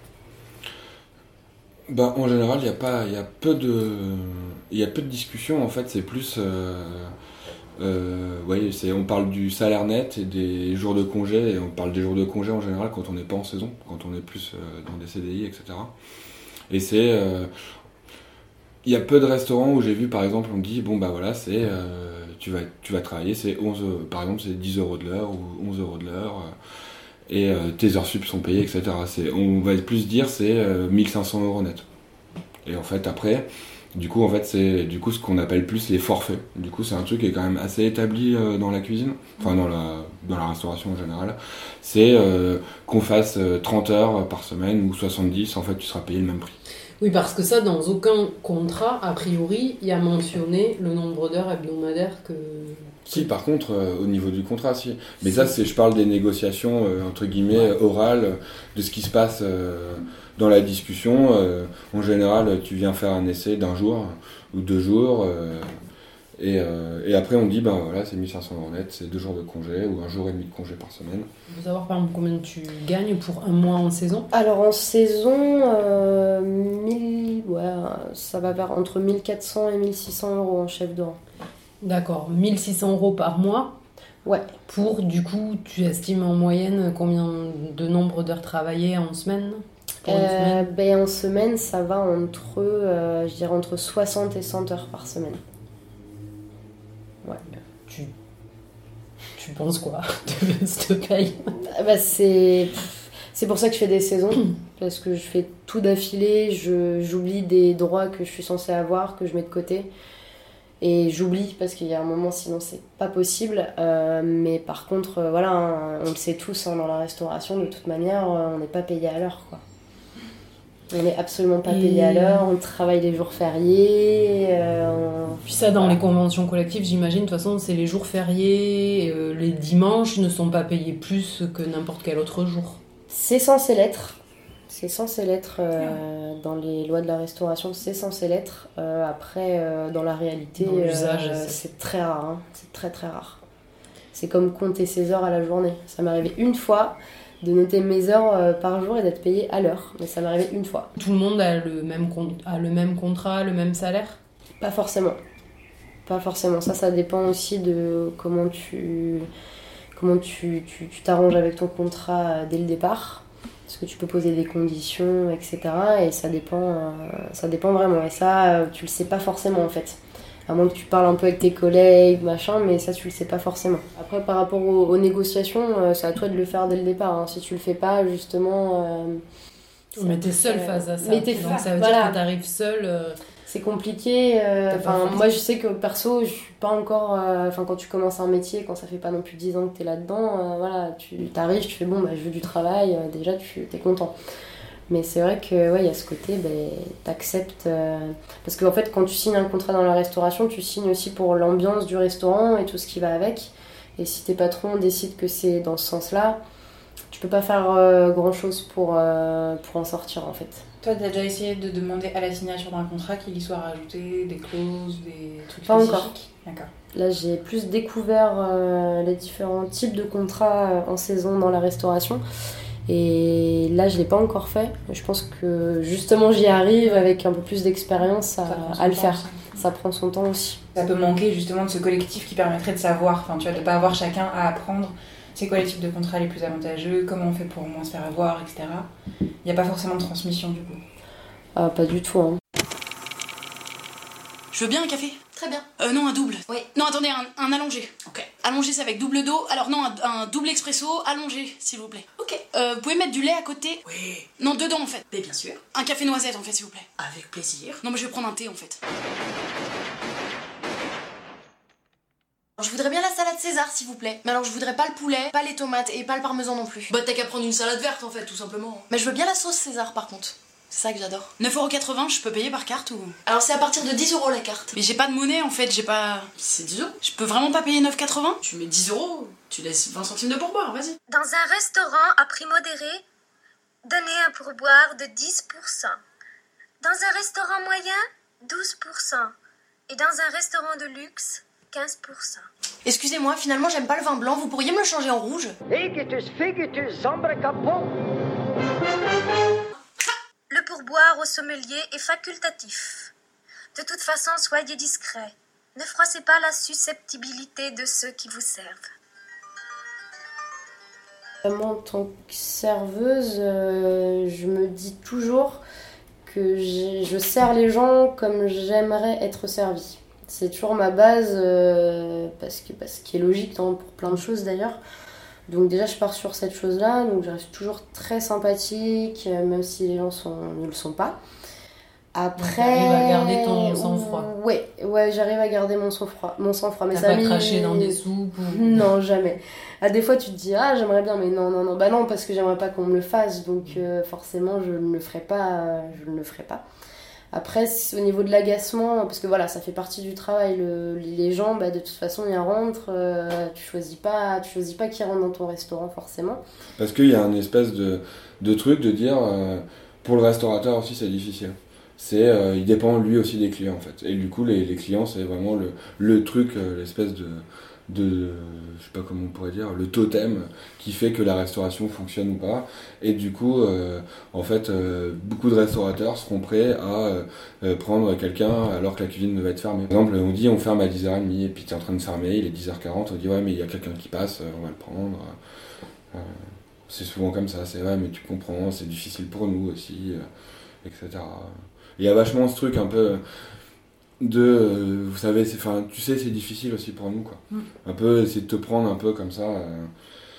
Ben, en général, il y a pas, il y a peu de, il y a peu de discussions. En fait, c'est plus, euh, euh, ouais, c'est, on parle du salaire net et des jours de congé. Et on parle des jours de congé en général quand on n'est pas en saison, quand on est plus euh, dans des C D I, et cetera. Et c'est, euh, il y a peu de restaurants où j'ai vu, par exemple, on dit, bon bah voilà, c'est, euh, tu vas, tu vas travailler, c'est onze, par exemple, c'est dix euros de l'heure ou onze euros de l'heure. Euh, et euh, tes heures sup sont payées, et cetera. C'est, on va plus dire c'est euh, mille cinq cents euros net. Et en fait après, du coup en fait c'est du coup ce qu'on appelle plus les forfaits. Du coup c'est un truc qui est quand même assez établi euh, dans la cuisine, enfin dans la dans la restauration en général. C'est euh, qu'on fasse euh, trente heures par semaine ou soixante-dix, en fait tu seras payé le même prix. Oui, parce que ça, dans aucun contrat, a priori, il y a mentionné le nombre d'heures hebdomadaires que... Si, par contre, euh, au niveau du contrat, si. Mais si. Ça, c'est, je parle des négociations, euh, entre guillemets, ouais. orales, de ce qui se passe euh, dans la discussion. Euh, en général, tu viens faire un essai d'un jour ou deux jours, euh, et, euh, et après on dit, ben voilà, c'est mille cinq cents euros net, c'est deux jours de congé ou un jour et demi de congé par semaine. Tu veux savoir, par exemple, combien tu gagnes pour un mois en saison? Alors, en saison, euh, mille, ouais, ça va vers entre mille quatre cents et mille six cents euros en chef de rang. D'accord, mille six cents euros par mois. Ouais. Pour, du coup, tu estimes en moyenne combien de nombre d'heures travaillées en semaine, pour euh, une semaine ben, en semaine, ça va entre, euh, je dirais, entre soixante et cent heures par semaine. Ouais. Tu, tu penses quoi de cette paye? Bah, c'est... c'est pour ça que je fais des saisons, parce que je fais tout d'affilée, je, j'oublie des droits que je suis censée avoir, que je mets de côté. Et j'oublie parce qu'il y a un moment, sinon c'est pas possible. Euh, mais par contre, euh, voilà, hein, on le sait tous hein, dans la restauration, de toute manière, euh, on n'est pas payé à l'heure, quoi. On n'est absolument pas Et... payé à l'heure, on travaille les jours fériés. Euh, on... Puis ça, dans voilà. les conventions collectives, j'imagine, de toute façon, c'est les jours fériés, euh, les dimanches ne sont pas payés plus que n'importe quel autre jour. C'est censé l'être. C'est censé l'être euh, dans les lois de la restauration, c'est censé l'être. Euh, après, euh, dans la réalité, dans l'usage, euh, c'est... c'est très rare. Hein. C'est très très rare. C'est comme compter ses heures à la journée. Ça m'est arrivé une fois de noter mes heures euh, par jour et d'être payée à l'heure. Mais ça m'est arrivé une fois. Tout le monde a le même, con... a le même contrat, le même salaire ? Pas forcément. Pas forcément. Ça, ça dépend aussi de comment tu, comment tu, tu, tu t'arranges avec ton contrat dès le départ. Parce que tu peux poser des conditions, et cetera. Et ça dépend, euh, ça dépend vraiment. Et ça, euh, tu le sais pas forcément en fait. À moins que tu parles un peu avec tes collègues, machin, mais ça, tu le sais pas forcément. Après, par rapport aux, aux négociations, euh, c'est à toi de le faire dès le départ. Hein. Si tu le fais pas, justement... Euh, mais t'es seule face à ça. Mais t'es Donc fa- ça veut voilà. dire que t'arrives seule... Euh... C'est compliqué. Enfin, euh, moi, je sais que perso, je suis pas encore... Enfin, euh, quand tu commences un métier, quand ça fait pas non plus dix ans que t'es là-dedans, euh, voilà, tu t'arrives, tu fais bon, bah, je veux du travail, euh, déjà, tu t'es content. Mais c'est vrai que ouais, y a ce côté, ben, t'acceptes. Euh, parce qu'en fait, quand tu signes un contrat dans la restauration, tu signes aussi pour l'ambiance du restaurant et tout ce qui va avec. Et si tes patrons décident que c'est dans ce sens-là, tu peux pas faire euh, grand-chose pour, euh, pour en sortir en fait. Toi, t'as déjà essayé de demander à la signature d'un contrat qu'il y soit rajouté des clauses, des trucs pas spécifiques ? Encore. D'accord. Là, j'ai plus découvert euh, les différents types de contrats euh, en saison dans la restauration. Et là, je l'ai pas encore fait. Je pense que justement, j'y arrive avec un peu plus d'expérience à, à le faire. Aussi. Ça prend son temps aussi. Ça peut manquer justement de ce collectif qui permettrait de savoir, enfin, tu vois, de pas avoir chacun à apprendre c'est quoi les types de contrats les plus avantageux, comment on fait pour moins se faire avoir, et cetera. Il n'y a pas forcément de transmission du coup. Ah, pas du tout. Hein. Je veux bien un café. Très bien. Euh, non, un double. Oui. Non, attendez, un, un allongé. Ok. Allongé, c'est avec double d'eau. Alors non, un, un double expresso allongé, s'il vous plaît. Ok. Euh, vous pouvez mettre du lait à côté ? Oui. Non, dedans, en fait. Mais bien sûr. Un café noisette, en fait, s'il vous plaît. Avec plaisir. Non, mais je vais prendre un thé, en fait. Je voudrais bien la salade César, s'il vous plaît. Mais alors, je voudrais pas le poulet, pas les tomates et pas le parmesan non plus. Bah, t'as qu'à prendre une salade verte, en fait, tout simplement. Mais je veux bien la sauce César, par contre. C'est ça que j'adore. neuf euros quatre-vingts, je peux payer par carte ou... Alors c'est à partir de dix euros la carte. Mais j'ai pas de monnaie en fait, j'ai pas... C'est dix euros. Je peux vraiment pas payer neuf euros quatre-vingts ? Tu mets dix euros, tu laisses vingt centimes de pourboire, vas-y. Dans un restaurant à prix modéré, donnez un pourboire de dix pour cent. Dans un restaurant moyen, douze pour cent. Et dans un restaurant de luxe, quinze pour cent. Excusez-moi, finalement j'aime pas le vin blanc, vous pourriez me le changer en rouge ? Figitus, figitus, sombre capot. Le pourboire au sommelier est facultatif. De toute façon, soyez discret. Ne froissez pas la susceptibilité de ceux qui vous servent. En tant que serveuse, euh, je me dis toujours que je sers les gens comme j'aimerais être servie. C'est toujours ma base, euh, parce que, parce qu'il est logique hein, pour plein de choses d'ailleurs. Donc déjà je pars sur cette chose-là, donc je reste toujours très sympathique, même si les gens sont, ne le sont pas. Après... T'arrives à garder ton sang-froid. Ouais, ouais, j'arrive à garder mon sang-froid. Mon sang-froid. Mais T'as ça pas mis... craché dans des soupes ou... Non, jamais. Ah, des fois tu te dis, ah j'aimerais bien, mais non, non, non. Bah non, parce que j'aimerais pas qu'on me le fasse, donc euh, forcément je ne le ferai pas. Euh, je ne le ferai pas. Après, au niveau de l'agacement, parce que voilà, ça fait partie du travail, le, les gens, bah, de toute façon, ils rentrent, euh, tu choisis pas, tu choisis pas qui rentre dans ton restaurant, forcément. Parce qu'il y a un espèce de, de truc de dire, euh, pour le restaurateur aussi, c'est difficile. C'est, euh, il dépend lui aussi des clients, en fait. Et du coup, les, les clients, c'est vraiment le, le truc, euh, l'espèce de... de je sais pas comment on pourrait dire, le totem qui fait que la restauration fonctionne ou pas. Et du coup, euh, en fait, euh, beaucoup de restaurateurs seront prêts à euh, prendre quelqu'un alors que la cuisine va être fermée. Par exemple, on dit on ferme à dix heures trente et puis t'es en train de fermer, il est dix heures quarante, on dit ouais mais il y a quelqu'un qui passe, on va le prendre. Euh, c'est souvent comme ça, c'est ouais mais tu comprends, c'est difficile pour nous aussi, euh, et cetera. Il y a vachement ce truc un peu... de euh, vous savez c'est enfin tu sais c'est difficile aussi pour nous quoi. Mm. Un peu essayer de te prendre un peu comme ça euh,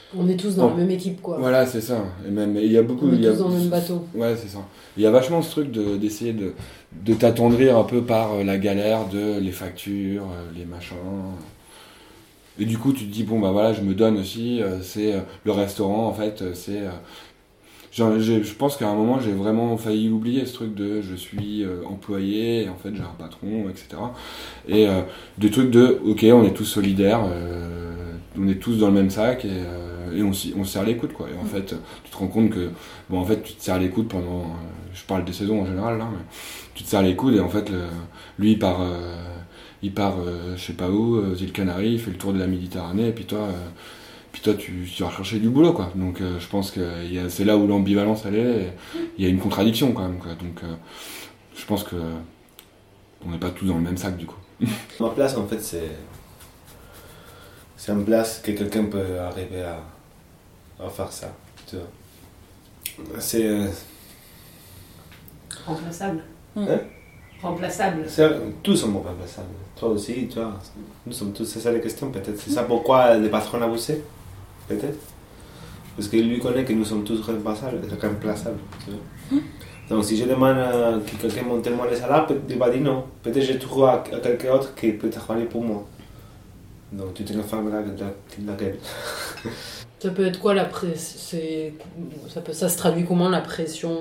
On est tous dans Oh. la même équipe, quoi. Voilà, c'est ça. Et même, il y a beaucoup. On est il y a, tous dans le même bateau. Ouais, c'est ça. Il y a vachement ce truc de, d'essayer de, de t'attendrir un peu par euh, la galère de les factures, euh, les machins. Et du coup, tu te dis, bon, bah voilà, je me donne aussi. euh, c'est euh, le restaurant, en fait, euh, c'est. euh, genre, j'ai- je pense qu'à un moment, j'ai vraiment failli l'oublier, ce truc de je suis euh, employé, et en fait, j'ai un patron, et cetera. Et euh, des trucs de, ok, on est tous solidaires, euh, on est tous dans le même sac, et, euh, et on, s'y- on se serre les coudes, quoi. Et en fait, tu te rends compte que, bon, en fait, tu te serres les coudes pendant, euh, je parle des saisons en général, là, mais tu te serres les coudes, et en fait, le, lui, il part, euh, il part, euh, je sais pas où, euh, aux îles Canaries, il fait le tour de la Méditerranée, et puis toi, euh, puis toi, tu, tu vas chercher du boulot, quoi. Donc, euh, je pense que il y a- c'est là où l'ambivalence, elle est, et il y a une contradiction, quand même, quoi. Donc, euh, je pense que on n'est pas tous dans le même sac, du coup. Ma place, en fait, c'est. C'est une place que quelqu'un peut arriver à, à faire ça. Tu vois. C'est. euh, Remplaçable. Hein? Remplaçable. c'est- Tous sommes remplaçables. Toi aussi, tu vois. Nous sommes tous. C'est ça la question, peut-être. C'est ça pourquoi les patrons abusent. Peut-être. Parce qu'il lui connaît que nous sommes tous remplaçables. remplaçables tu vois. Donc, si je demande à que quelqu'un monte moi les salaires, il va dire non. Peut-être je trouve à, à quelqu'un d'autre qui peut travailler pour moi. Donc, tu te informeras de la- laquelle. Ça peut être quoi la pression ça, peut... ça se traduit comment la pression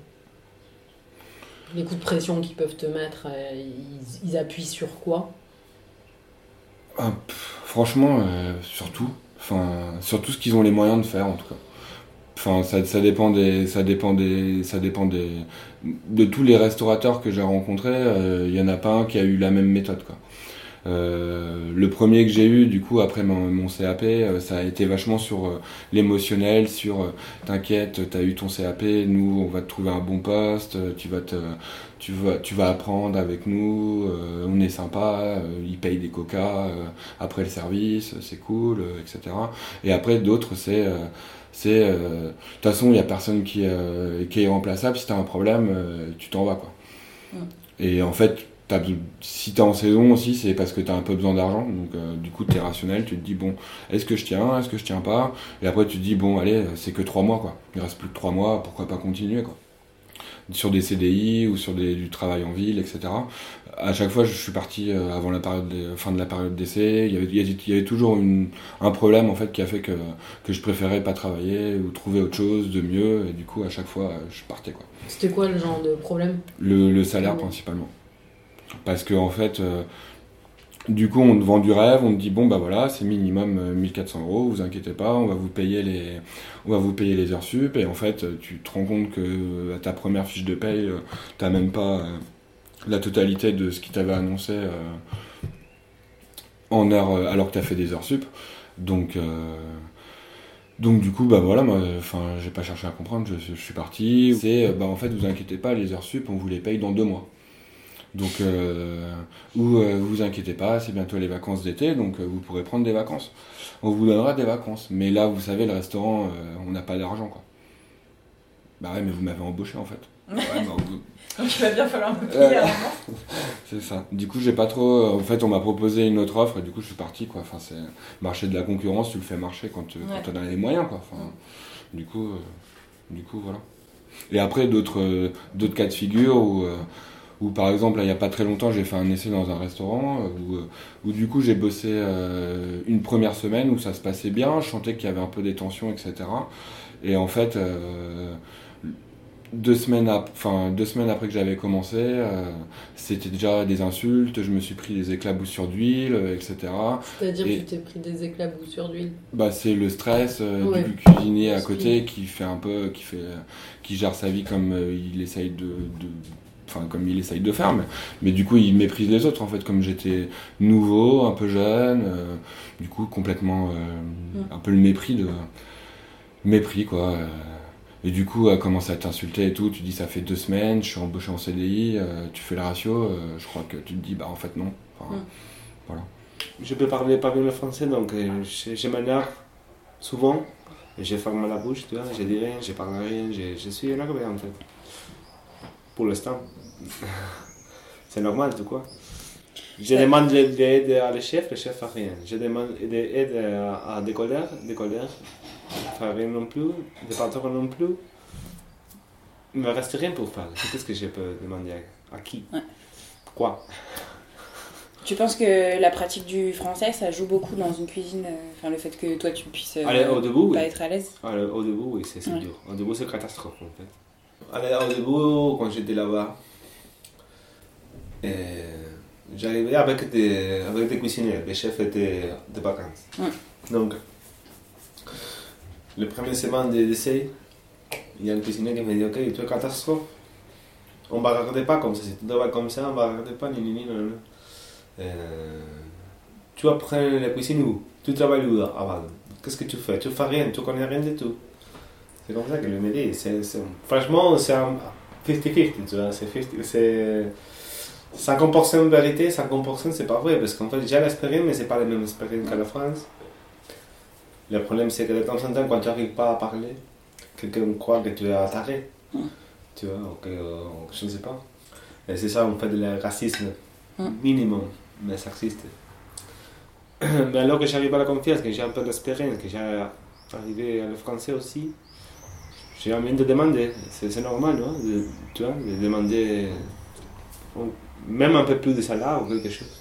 Les coups de pression qu'ils peuvent te mettre, euh, ils, ils appuient sur quoi? Ah, pff, franchement, euh, surtout. Enfin, surtout ce qu'ils ont les moyens de faire, en tout cas. Enfin, ça, ça dépend des, ça dépend des, ça dépend des, de tous les restaurateurs que j'ai rencontrés. Il y en a pas un qui a eu la même méthode, quoi. Euh, le premier que j'ai eu, du coup, après mon, mon C A P, euh, ça a été vachement sur euh, l'émotionnel, sur euh, t'inquiète, t'as eu ton C A P, nous, on va te trouver un bon poste, euh, tu vas te, tu vas, tu vas apprendre avec nous, euh, on est sympa, euh, ils payent des coca euh, après le service, c'est cool, euh, et cetera. Et après, d'autres, c'est, euh, c'est, euh, de toute façon, il y a personne qui, euh, qui est remplaçable. Si t'as un problème, euh, tu t'en vas, quoi. Mm. Et en fait, T'as, si t'es en saison aussi, c'est parce que t'as un peu besoin d'argent, donc euh, du coup t'es rationnel, tu te dis bon, est-ce que je tiens, est-ce que je tiens pas, et après tu te dis bon allez, c'est que trois mois, quoi, il reste plus que trois mois, pourquoi pas continuer, quoi. Sur des C D I ou sur des, du travail en ville, et cetera. À chaque fois je suis parti euh, avant la période des, fin de la période d'essai, il y avait, il y avait, il y avait toujours une, un problème en fait qui a fait que, que je préférais pas travailler ou trouver autre chose de mieux, et du coup à chaque fois je partais, quoi. C'était quoi le genre de problème? Le, le salaire mmh. principalement. Parce que en fait, euh, du coup, on te vend du rêve, on te dit bon bah voilà, c'est minimum euh, mille quatre cents euros, vous inquiétez pas, on va vous payer les, on va vous payer les heures sup, et en fait, tu te rends compte que à ta première fiche de paye, euh, t'as même pas euh, la totalité de ce qu'ils t'avaient annoncé euh, en heure, euh, alors que t'as fait des heures sup. Donc euh, Donc du coup bah voilà, moi, enfin j'ai pas cherché à comprendre, je, je suis parti. C'est bah en fait vous inquiétez pas, les heures sup on vous les paye dans deux mois. Donc, euh, ou euh, vous inquiétez pas, c'est bientôt les vacances d'été, donc euh, vous pourrez prendre des vacances. On vous donnera des vacances. Mais là, vous savez, le restaurant, euh, on n'a pas d'argent, quoi. Bah ouais, mais vous m'avez embauché, en fait. Ouais, bah, vous... Donc il va bien falloir me payer à un moment. C'est ça. Du coup, j'ai pas trop... En fait, on m'a proposé une autre offre, et du coup, je suis parti, quoi. Enfin, c'est marché de la concurrence, tu le fais marcher quand, tu, ouais. quand on a les moyens, quoi. Enfin, du coup, euh, du coup, voilà. Et après, d'autres, euh, d'autres cas de figure où... Euh, où par exemple, là, il n'y a pas très longtemps, j'ai fait un essai dans un restaurant où, où du coup j'ai bossé euh, une première semaine où ça se passait bien, je sentais qu'il y avait un peu des tensions, et cetera. Et en fait, euh, deux, semaines ap- enfin, deux semaines après que j'avais commencé, euh, c'était déjà des insultes, je me suis pris des éclaboussures d'huile, et cetera. C'est-à-dire et, que tu t'es pris des éclaboussures d'huile? Bah, c'est le stress euh, ouais. du cuisinier à côté qui fait un peu, qui, fait, qui gère sa vie comme euh, il essaye de... de Enfin, comme il essaye de faire, mais, mais du coup, il méprise les autres, en fait, comme j'étais nouveau, un peu jeune, euh, du coup, complètement, euh, mm. un peu le mépris de... Mépris, quoi. Euh, et du coup, à commencer à t'insulter et tout, tu dis, ça fait deux semaines, je suis embauché en C D I, euh, tu fais le ratio, euh, je crois que tu te dis, bah, en fait, non. Enfin, mm. Voilà. Je peux parler pas bien le français, donc euh, je, je m'énerve souvent, et je ferme la bouche, tu vois, je dis rien, je parle rien, je, je suis énervé, en fait. Pour l'instant, c'est normal, tu quoi. Je demande de l'aide à le chef, le chef fait rien. Je demande de l'aide à, à des collègues, des collègues, travailler non plus, le patron non plus. Il me reste rien pour faire. Qu'est-ce que je peux demander à, à qui ouais. Quoi? Tu penses que la pratique du français, ça joue beaucoup dans une cuisine, euh, enfin le fait que toi tu puisses euh, Allez, au début, pas oui. être à l'aise? Allez, au début, oui, c'est, c'est ouais. dur. Au début, c'est catastrophe en fait. Allez, au début, quand j'étais là-bas, euh, j'arrivais avec des, avec des cuisiniers. Les chefs étaient de vacances. Ouais. Donc, le premier semaine d'essai, il y a un cuisinier qui me dit ok, tu es catastrophe. On va regarder pas comme ça. Si tu travailles comme ça, on va regarder pas ni ni ni non. Euh, tu apprends la cuisine où? Tu travailles où avant? Qu'est-ce que tu fais? Tu fais rien, tu connais rien du tout. C'est comme ça que le métier, c'est, c'est, franchement, c'est un cinquante cinquante, tu vois, c'est, cinquante, c'est cinquante pour cent vérité, cinquante pour cent c'est pas vrai, parce qu'en fait j'ai l'expérience, mais c'est pas la même expérience qu'à la France. Le problème c'est que de temps en temps, quand tu n'arrives pas à parler, quelqu'un croit que tu es à taré, mm. tu vois, ou que, euh, je ne sais pas. Et c'est ça, on fait le racisme mm. minimum. Mais ça existe. Mais alors que j'arrive à la confiance, que j'ai un peu d'expérience, que j'ai arrivé à le français aussi, j'ai envie de demander. C'est, c'est normal, non? De, tu vois, de demander même un peu plus de salaire ou quelque chose.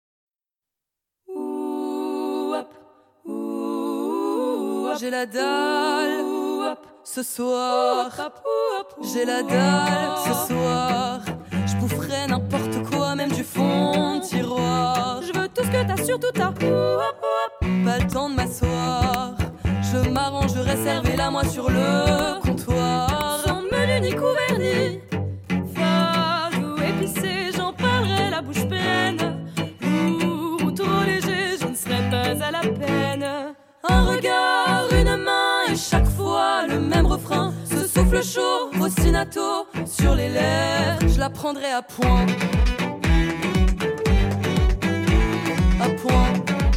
J'ai la dalle ce soir. J'ai la dalle ce soir. Je boufferai n'importe quoi, même du fond de tiroir. Je veux tout ce que t'as, surtout t'as. Pas le temps de m'asseoir. Je m'arrangerai, servez-la moi sur le comptoir. Sans menu ni couvert ni fade ou épicé, j'en parlerai la bouche pleine. Lourd ou trop léger, je ne serai pas à la peine. Un regard, une main et chaque fois le même refrain. Ce souffle chaud, ostinato sur les lèvres, je la prendrai à point. À point.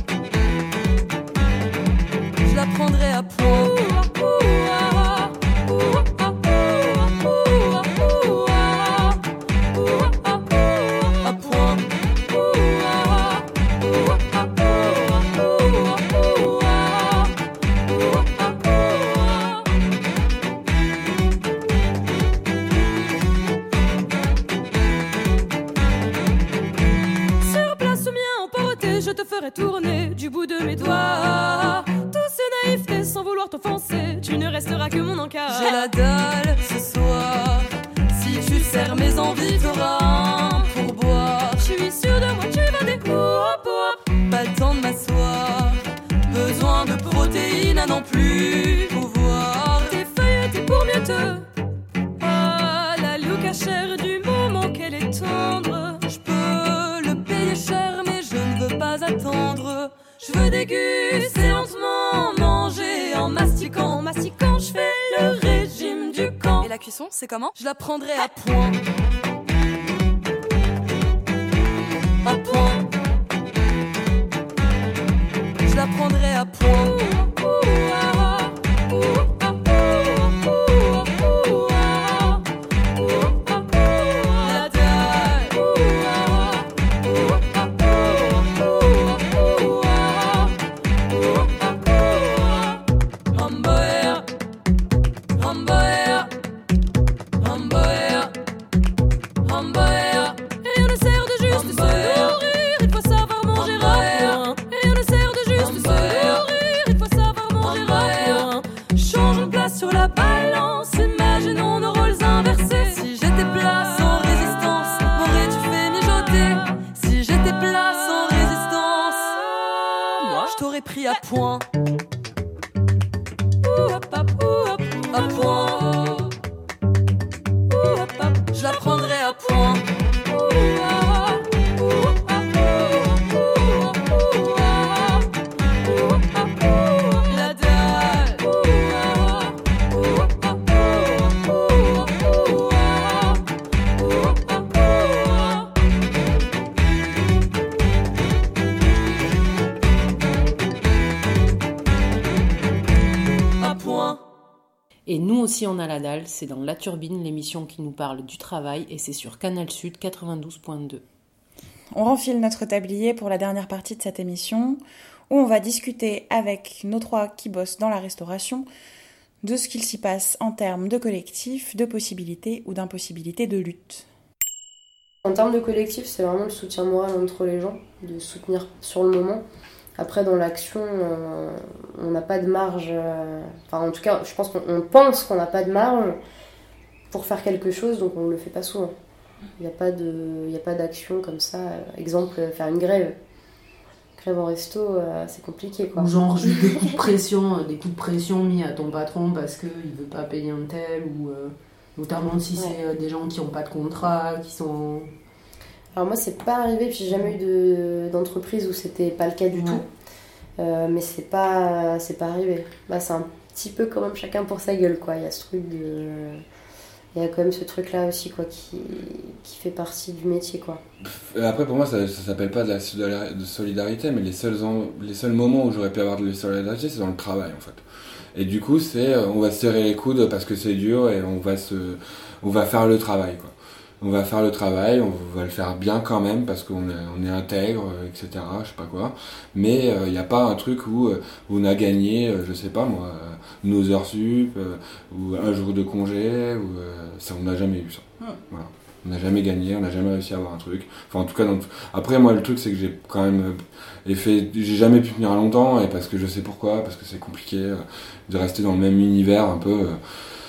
Je la prendrai à point. Tourner du bout de mes doigts. Tous naïveté sans vouloir t'offenser, tu ne resteras que mon encart. J'ai la dalle ce soir. Si tu sers mes envies, t'auras un pourboire. Je suis sûre de moi, tu vas des hop hop. Pas le temps de m'asseoir. Besoin de protéines à n'en plus pouvoir. T'es feuilleté pour mieux te. Ah, la louca chère du moment qu'elle est tendre. Je peux le payer cher, mais je ne veux pas attendre. Je veux déguster lentement, manger en mastiquant. En mastiquant, je fais le régime du camp. Et la cuisson, c'est comment? Je la prendrai à point. À point. Je la prendrai à point. Pris à point. À point. Je la prendrai à point. La dalle. Et nous aussi on a la dalle, c'est dans La Turbine, l'émission qui nous parle du travail, et c'est sur Canal Sud quatre-vingt-douze point deux. On renfile notre tablier pour la dernière partie de cette émission, où on va discuter avec nos trois qui bossent dans la restauration de ce qu'il s'y passe en termes de collectif, de possibilités ou d'impossibilités de lutte. En termes de collectif, c'est vraiment le soutien moral entre les gens, de soutenir sur le moment. Après, dans l'action, euh, on n'a pas de marge. Euh, enfin, en tout cas, je pense qu'on on pense qu'on n'a pas de marge pour faire quelque chose, donc on ne le fait pas souvent. Il n'y a pas de, il n'y a pas d'action comme ça. Exemple, faire une grève. Grève en resto, euh, c'est compliqué, quoi. Ou genre juste des coups de pression, des coups de pression mis à ton patron parce qu'il ne veut pas payer un tel, ou euh, notamment si ouais. c'est euh, des gens qui n'ont pas de contrat, qui sont... Alors moi, c'est pas arrivé, puis j'ai jamais eu de, d'entreprise où c'était pas le cas du ouais. tout. Euh, mais c'est pas, c'est pas arrivé. Bah, c'est un petit peu quand même chacun pour sa gueule, quoi. Il y a ce truc de... Il y a quand même ce truc-là aussi, quoi, qui, qui fait partie du métier, quoi. Après, pour moi, ça, ça s'appelle pas de la de solidarité, mais les seuls, en, les seuls moments où j'aurais pu avoir de la solidarité, c'est dans le travail, en fait. Et du coup, c'est, on va se serrer les coudes parce que c'est dur et on va se, on va faire le travail, quoi. On va faire le travail, on va le faire bien quand même parce qu'on est, on est intègre, et cetera. Je sais pas quoi. Mais il euh, n'y a pas un truc où, où on a gagné, euh, je sais pas moi, euh, nos heures sup, euh, ou un jour de congé, ou euh, ça, on n'a jamais eu ça. Ouais. Voilà. On n'a jamais gagné, on n'a jamais réussi à avoir un truc. Enfin, en tout cas, dans... après moi, le truc c'est que j'ai quand même fait, j'ai jamais pu tenir longtemps et parce que je sais pourquoi, parce que c'est compliqué euh, de rester dans le même univers un peu. Euh,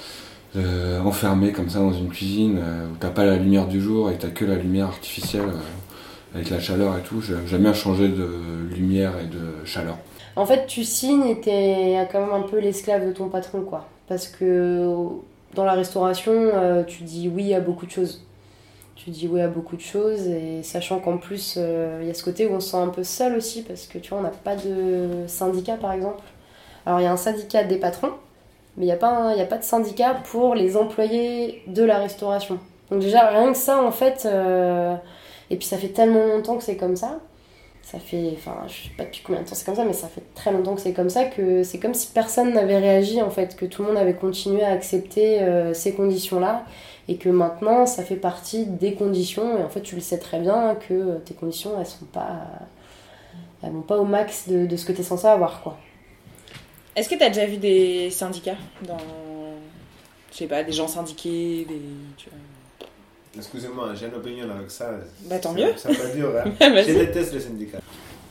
Euh, enfermé comme ça dans une cuisine euh, où t'as pas la lumière du jour et t'as que la lumière artificielle euh, avec la chaleur et tout. J'aime bien changer de lumière et de chaleur. En fait, tu signes et t'es quand même un peu l'esclave de ton patron, quoi. Parce que dans la restauration, euh, tu dis oui à beaucoup de choses. Tu dis oui à beaucoup de choses et sachant qu'en plus, il euh, y a ce côté où on se sent un peu seul aussi parce que tu vois, on n'a pas de syndicat par exemple. Alors il y a un syndicat des patrons, mais il n'y a, a pas de syndicat pour les employés de la restauration. Donc déjà, rien que ça, en fait, euh, et puis ça fait tellement longtemps que c'est comme ça, ça fait, enfin, je sais pas depuis combien de temps c'est comme ça, mais ça fait très longtemps que c'est comme ça, que c'est comme si personne n'avait réagi, en fait, que tout le monde avait continué à accepter euh, ces conditions-là, et que maintenant, ça fait partie des conditions, et en fait, tu le sais très bien que tes conditions, elles sont pas, elles vont pas au max de, de ce que tu es censé avoir, quoi. Est-ce que tu as déjà vu des syndicats dans, je sais pas, des gens syndiqués, des... Tu vois... Excusez-moi, j'ai une opinion avec ça. Bah tant mieux. Ça va dur, hein. Je déteste les syndicats.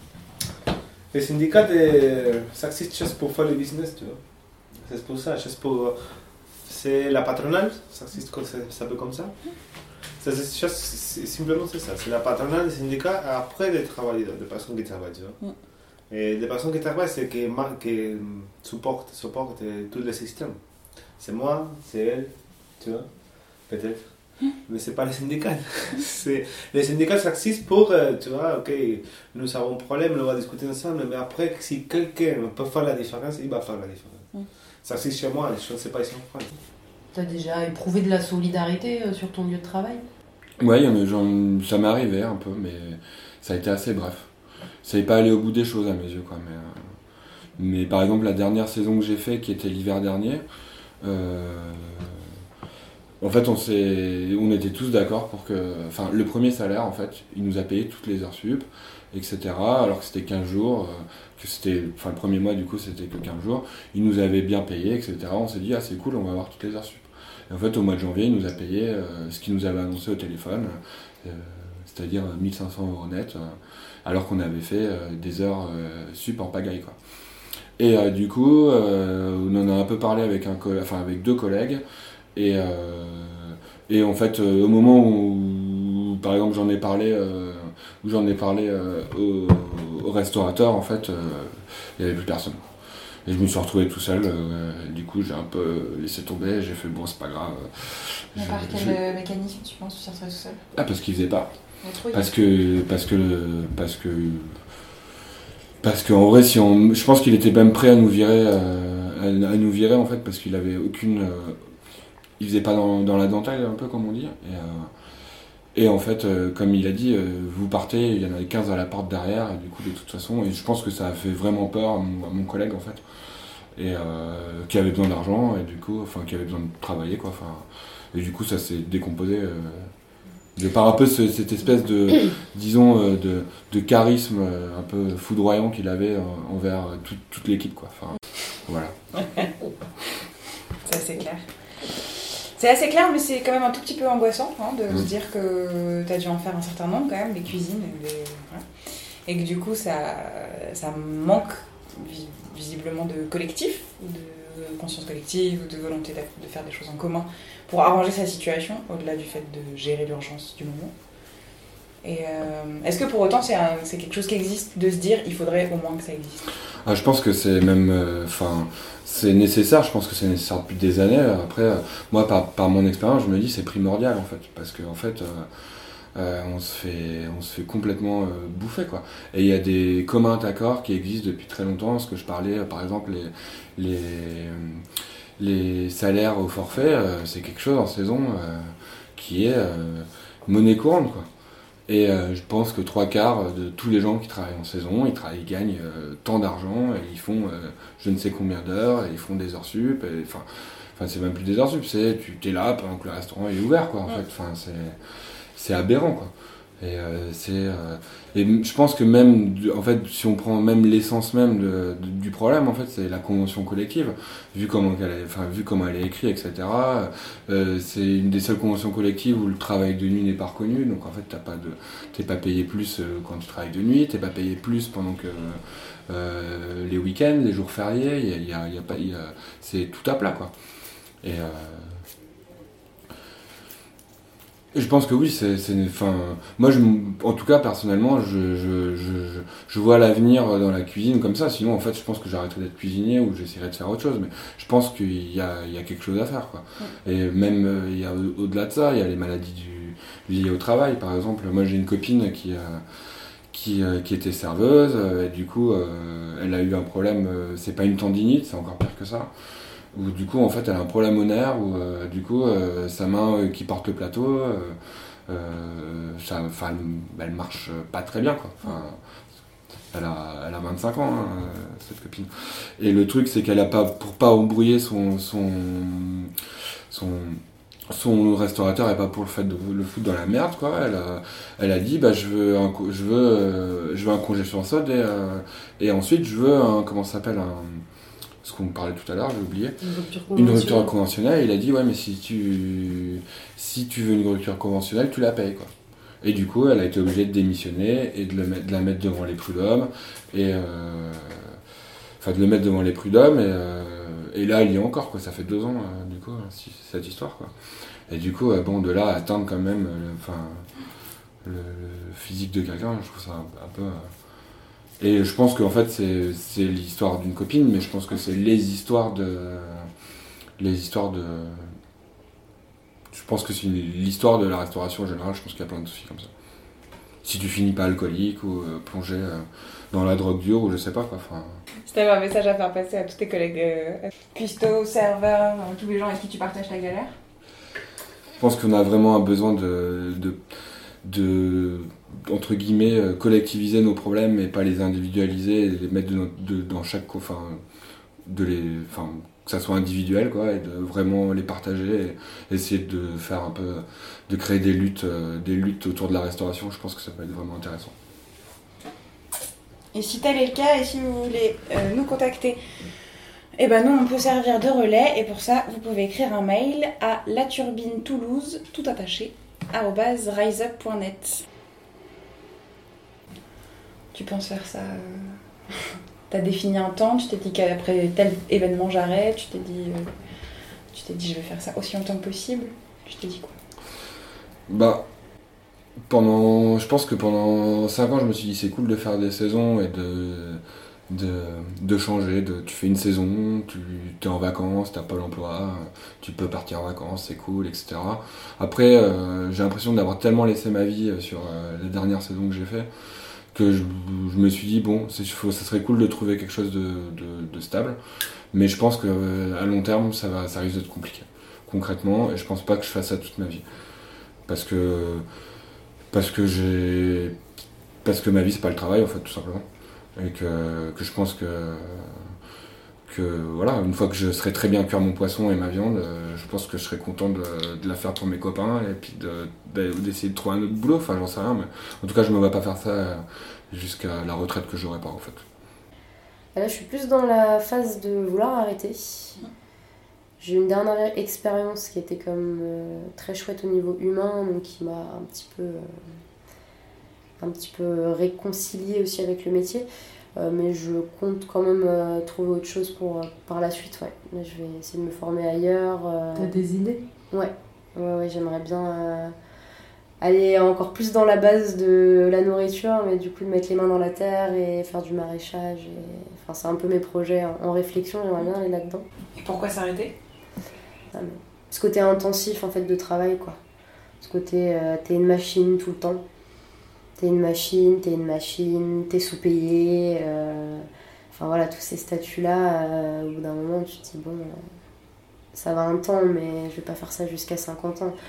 Les syndicats, ça existe juste pour faire le business, tu vois. C'est pour ça, juste pour... C'est la patronale, ça existe ça peut comme ça. Ça c'est juste, c'est, simplement c'est ça, c'est la patronale des syndicats après les travailleurs, des personnes qui travaillent, tu vois. Mm. Et les personnes qui travaillent, c'est qui, qui supportent, supportent tous les systèmes. C'est moi, c'est elle, tu vois, peut-être. Mais c'est pas les syndicats. C'est, les syndicats, ça existe pour, tu vois, ok, nous avons un problème, on va discuter ensemble, mais après, si quelqu'un peut faire la différence, il va faire la différence. Mm. Ça existe chez moi, je ne sais pas ici en France. Tu as déjà éprouvé de la solidarité sur ton lieu de travail ? Oui, ça m'est arrivé un peu, mais ça a été assez bref. Ça n'est pas allé au bout des choses à mes yeux, quoi. Mais, euh, mais par exemple, la dernière saison que j'ai fait, qui était l'hiver dernier, euh, en fait, on, s'est, on était tous d'accord pour que... Enfin, le premier salaire, en fait, il nous a payé toutes les heures sup, et cetera. Alors que c'était quinze jours, euh, que c'était... Enfin, le premier mois, du coup, c'était que quinze jours. Il nous avait bien payé, et cetera. On s'est dit, ah, c'est cool, on va avoir toutes les heures sup. Et en fait, au mois de janvier, il nous a payé euh, ce qu'il nous avait annoncé au téléphone, euh, c'est-à-dire mille cinq cents euros net, euh, alors qu'on avait fait euh, des heures euh, sup en pagaille, quoi. Et euh, du coup, euh, on en a un peu parlé avec, un co- enfin, avec deux collègues, et, euh, et en fait, euh, au moment où, où, par exemple, j'en ai parlé, euh, où j'en ai parlé euh, au, au restaurateur, en fait, euh, il n'y avait plus personne. Et je me suis retrouvé tout seul, euh, du coup j'ai un peu laissé tomber, j'ai fait bon c'est pas grave. Mais je, par quel je... mécanisme tu penses que tu t'es retrouvé tout seul ? Ah parce qu'il faisait pas. Parce que, parce que, parce que, parce qu'en vrai si on, je pense qu'il était même prêt à nous virer, euh, à, à nous virer en fait parce qu'il avait aucune, euh, il faisait pas dans, dans la dentelle un peu comme on dit. Et, euh, Et en fait, euh, comme il a dit, euh, vous partez, il y en avait quinze à la porte derrière, et du coup, de toute façon, et je pense que ça a fait vraiment peur à mon, à mon collègue, en fait, et euh, qui avait besoin d'argent, et du coup, enfin, qui avait besoin de travailler, quoi, enfin, et du coup, ça s'est décomposé euh, De par un peu ce, cette espèce de, disons, euh, de, de charisme euh, un peu foudroyant qu'il avait euh, envers euh, tout, toute l'équipe, quoi. Enfin, voilà. C'est assez clair. C'est assez clair, mais c'est quand même un tout petit peu angoissant hein, de mmh. se dire que tu as dû en faire un certain nombre quand même, les cuisines, les, voilà. Et que du coup ça, ça manque visiblement de collectif, ou de conscience collective, ou de volonté de, de faire des choses en commun pour arranger sa situation, au-delà du fait de gérer l'urgence du moment. Et euh, est-ce que pour autant c'est, un, c'est quelque chose qui existe, de se dire il faudrait au moins que ça existe? Ah, je pense que c'est même, enfin, euh, c'est nécessaire. Je pense que c'est nécessaire depuis des années. Après, euh, moi, par, par mon expérience, je me dis c'est primordial en fait, parce que en fait, euh, euh, on se fait, on se fait complètement euh, bouffer quoi. Et il y a des communs accords qui existent depuis très longtemps. Ce que je parlais, euh, par exemple, les, les, les salaires au forfait, euh, c'est quelque chose en saison euh, qui est euh, monnaie courante quoi. Et euh, je pense que trois quarts de tous les gens qui travaillent en saison, ils, travaillent, ils gagnent euh, tant d'argent, et ils font euh, je ne sais combien d'heures, et ils font des heures sup, enfin c'est même plus des heures sup, c'est tu es là pendant que le restaurant est ouvert, quoi, en fait, enfin c'est, c'est aberrant, quoi. Et euh, c'est euh, et je pense que même en fait si on prend même l'essence même de, de, du problème en fait c'est la convention collective vu comment elle est, enfin vu comment elle est écrite etc euh, c'est une des seules conventions collectives où le travail de nuit n'est pas reconnu donc en fait t'as pas de t'es pas payé plus quand tu travailles de nuit t'es pas payé plus pendant que euh, les week-ends les jours fériés il y a, il y a, il y a pas il y a, c'est tout à plat quoi et euh, je pense que oui, c'est, c'est, enfin, moi, je, en tout cas, personnellement, je, je, je, je vois l'avenir dans la cuisine comme ça. Sinon, en fait, je pense que j'arrêterai d'être cuisinier ou j'essaierai de faire autre chose. Mais je pense qu'il y a, il y a quelque chose à faire, quoi. Ouais. Et même, il y a au-delà de ça, il y a les maladies du, liées au travail. Par exemple, moi, j'ai une copine qui, euh, qui, euh, qui était serveuse. Et du coup, euh, elle a eu un problème. Euh, c'est pas une tendinite, c'est encore pire que ça. Où du coup en fait elle a un problème au nerf où euh, du coup euh, sa main euh, qui porte le plateau euh, euh, ça, elle, elle marche pas très bien quoi. Enfin, elle a, elle a vingt-cinq ans hein, cette copine et le truc c'est qu'elle a pas pour pas embrouiller son son son son restaurateur et pas pour le fait de le foutre dans la merde quoi elle a, elle a dit bah je veux un je veux euh, je veux un congé sur solde et euh, et ensuite je veux un comment ça s'appelle un ce qu'on parlait tout à l'heure, j'ai oublié. Une rupture conventionnelle. Une rupture conventionnelle. Il a dit, ouais, mais si tu, si tu veux une rupture conventionnelle, tu la payes, quoi. Et du coup, elle a été obligée de démissionner et de, le mettre, de la mettre devant les prud'hommes. Et, euh, enfin, de le mettre devant les prud'hommes. Et, euh, et là, il y est encore, quoi. Ça fait deux ans, euh, du coup, cette histoire, quoi. Et du coup, euh, bon, de là à atteindre quand même, le, enfin, le, le physique de quelqu'un, je trouve ça un, un peu. Euh, Et je pense qu'en fait c'est, c'est l'histoire d'une copine, mais je pense que c'est les histoires de... Les histoires de... Je pense que c'est une, l'histoire de la restauration en général, je pense qu'il y a plein de soucis comme ça. Si tu finis pas alcoolique ou euh, plongé euh, dans la drogue dure ou je sais pas quoi. Enfin... Si t'avais un message à faire passer à tous tes collègues euh, cuistots, serveurs, euh, tous les gens avec qui tu partages ta galère? Je pense qu'on a vraiment un besoin de... de de entre guillemets collectiviser nos problèmes et pas les individualiser et les mettre de notre, de, dans chaque enfin de les enfin que ça soit individuel quoi et de vraiment les partager et essayer de faire un peu de créer des luttes des luttes autour de la restauration. Je pense que ça peut être vraiment intéressant. Et si tel est le cas et si vous voulez euh, nous contacter, eh ben nous on peut servir de relais et pour ça vous pouvez écrire un mail à laturbinetoulouse tout attaché arobase riseup point net. Tu penses faire ça euh... T'as défini un temps, tu t'es dit qu'après tel événement j'arrête, tu t'es dit euh... tu t'es dit je vais faire ça aussi longtemps que possible. Tu t'es dit quoi? Bah pendant je pense que pendant cinq ans je me suis dit c'est cool de faire des saisons et de De, de changer, de, tu fais une saison, tu es en vacances, t'as pas l'emploi, tu peux partir en vacances, c'est cool, et cetera. Après, euh, j'ai l'impression d'avoir tellement laissé ma vie sur euh, les dernières saisons que j'ai fait que je, je me suis dit, bon, c'est, faut, ça serait cool de trouver quelque chose de, de, de stable, mais je pense qu'à euh, long terme, ça, va, ça risque d'être compliqué, concrètement, et je pense pas que je fasse ça toute ma vie. Parce que, parce que, j'ai, parce que ma vie, c'est pas le travail, en fait, tout simplement. Et que, que je pense que, que voilà, une fois que je serai très bien cuire mon poisson et ma viande, euh, je pense que je serai content de, de la faire pour mes copains et puis de, de, d'essayer de trouver un autre boulot. Enfin, j'en sais rien, mais en tout cas, je me vois pas faire ça jusqu'à la retraite que j'aurai pas en fait. Là, je suis plus dans la phase de vouloir arrêter. J'ai eu une dernière expérience qui était comme euh, très chouette au niveau humain, donc qui m'a un petit peu, euh, un petit peu réconciliée aussi avec le métier. Euh, mais je compte quand même euh, trouver autre chose pour, euh, par la suite. Ouais. Là, je vais essayer de me former ailleurs. Euh... T'as des idées ? Ouais, ouais, ouais j'aimerais bien euh, aller encore plus dans la base de la nourriture, mais du coup de mettre les mains dans la terre et faire du maraîchage. Et... Enfin, c'est un peu mes projets en réflexion, j'aimerais bien aller là-dedans. Et pourquoi s'arrêter ? Ce côté intensif en fait de travail, quoi. Ce côté euh, t'es une machine tout le temps. T'es une machine, t'es une machine, t'es sous-payé. Euh... Enfin voilà, tous ces statuts-là, euh, au bout d'un moment tu te dis bon, euh, ça va un temps, mais je vais pas faire ça jusqu'à cinquante ans.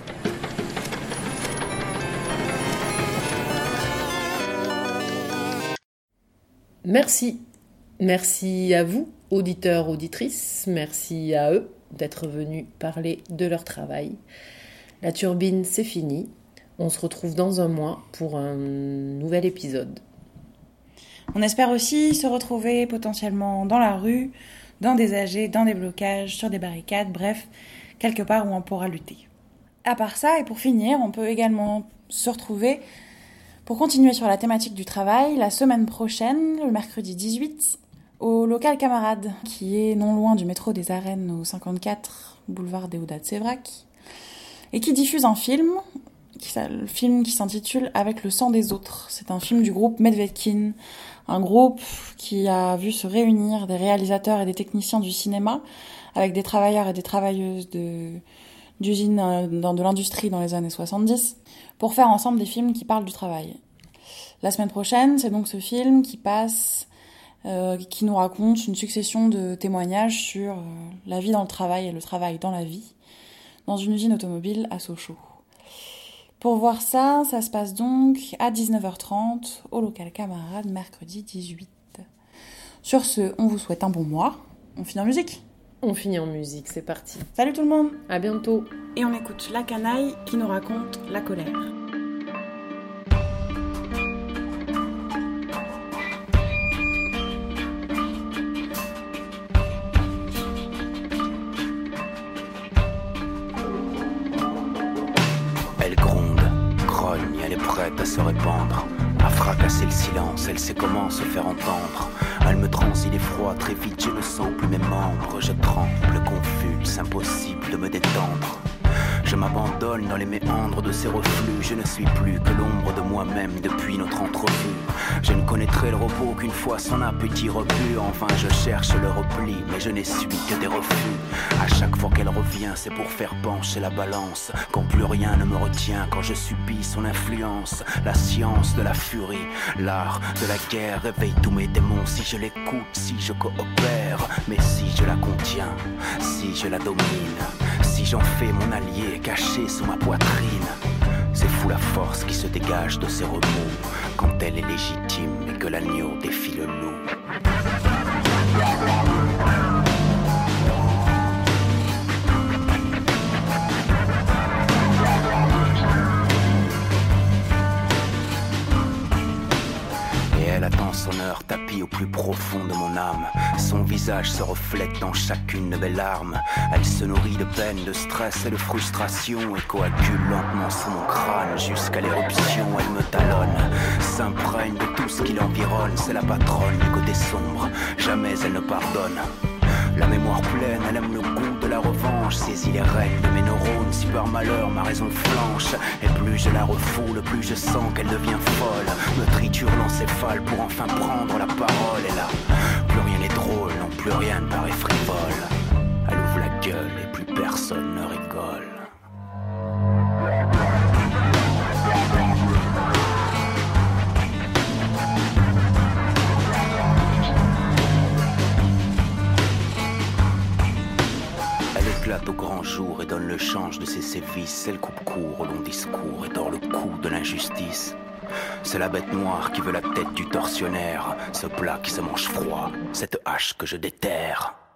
Merci. Merci à vous, auditeurs, auditrices. Merci à eux d'être venus parler de leur travail. La turbine, c'est fini. On se retrouve dans un mois pour un nouvel épisode. On espère aussi se retrouver potentiellement dans la rue, dans des A G, dans des blocages, sur des barricades, bref, quelque part où on pourra lutter. À part ça, et pour finir, on peut également se retrouver pour continuer sur la thématique du travail la semaine prochaine, le mercredi dix-huit, au local Camarade, qui est non loin du métro des Arènes au cinquante-quatre, boulevard Déodat de Sévrac, et qui diffuse un film, le film qui s'intitule « Avec le sang des autres ». C'est un film du groupe Medvedkin, un groupe qui a vu se réunir des réalisateurs et des techniciens du cinéma avec des travailleurs et des travailleuses de, d'usines dans de l'industrie dans les années soixante-dix pour faire ensemble des films qui parlent du travail. La semaine prochaine, c'est donc ce film qui passe, euh, qui nous raconte une succession de témoignages sur euh, la vie dans le travail et le travail dans la vie, dans une usine automobile à Sochaux. Pour voir ça, ça se passe donc à dix-neuf heures trente au local Camarade, mercredi dix-huit. Sur ce, on vous souhaite un bon mois. On finit en musique. On finit en musique, c'est parti. Salut tout le monde. À bientôt. Et on écoute La Canaille qui nous raconte la colère. À se répandre, à fracasser le silence, elle sait comment se faire entendre. Elle me transit l'effroi, très vite je ne sens plus mes membres. Je tremble, convulse, impossible de me détendre. Je m'abandonne dans les méandres de ces reflux. Je ne suis plus que l'ombre de moi-même depuis notre entrevue. Je ne connaîtrai le repos qu'une fois son appétit repu. Enfin je cherche le repli, mais je n'essuie que des refus. À chaque fois qu'elle revient, c'est pour faire pencher la balance. Quand plus rien ne me retient, quand je subis son influence. La science de la furie, l'art de la guerre réveille tous mes démons. Si je l'écoute, si je coopère, mais si je la contiens, si je la domine, si j'en fais mon allié caché sous ma poitrine. C'est fou la force qui se dégage de ses remous quand elle est légitime et que l'agneau défie le loup. Elle attend son heure, tapie au plus profond de mon âme. Son visage se reflète dans chacune de mes larmes. Elle se nourrit de peine, de stress et de frustration et coagule lentement sous mon crâne jusqu'à l'éruption. Elle me talonne, s'imprègne de tout ce qui l'environne. C'est la patronne du côté sombre, jamais elle ne pardonne. La mémoire pleine, elle aime le goût de la revanche. Saisit les rênes de mes neurones, si par malheur ma raison flanche. Et plus je la refoule, plus je sens qu'elle devient folle. Me triture l'encéphale pour enfin prendre la parole. Et là, plus rien n'est drôle, non plus rien ne paraît frivole. Elle ouvre la gueule et plus personne ne rigole. Au grand jour et donne le change de ses sévices. Elle coupe court au long discours et dort le coup de l'injustice. C'est la bête noire qui veut la tête du tortionnaire. Ce plat qui se mange froid, cette hache que je déterre.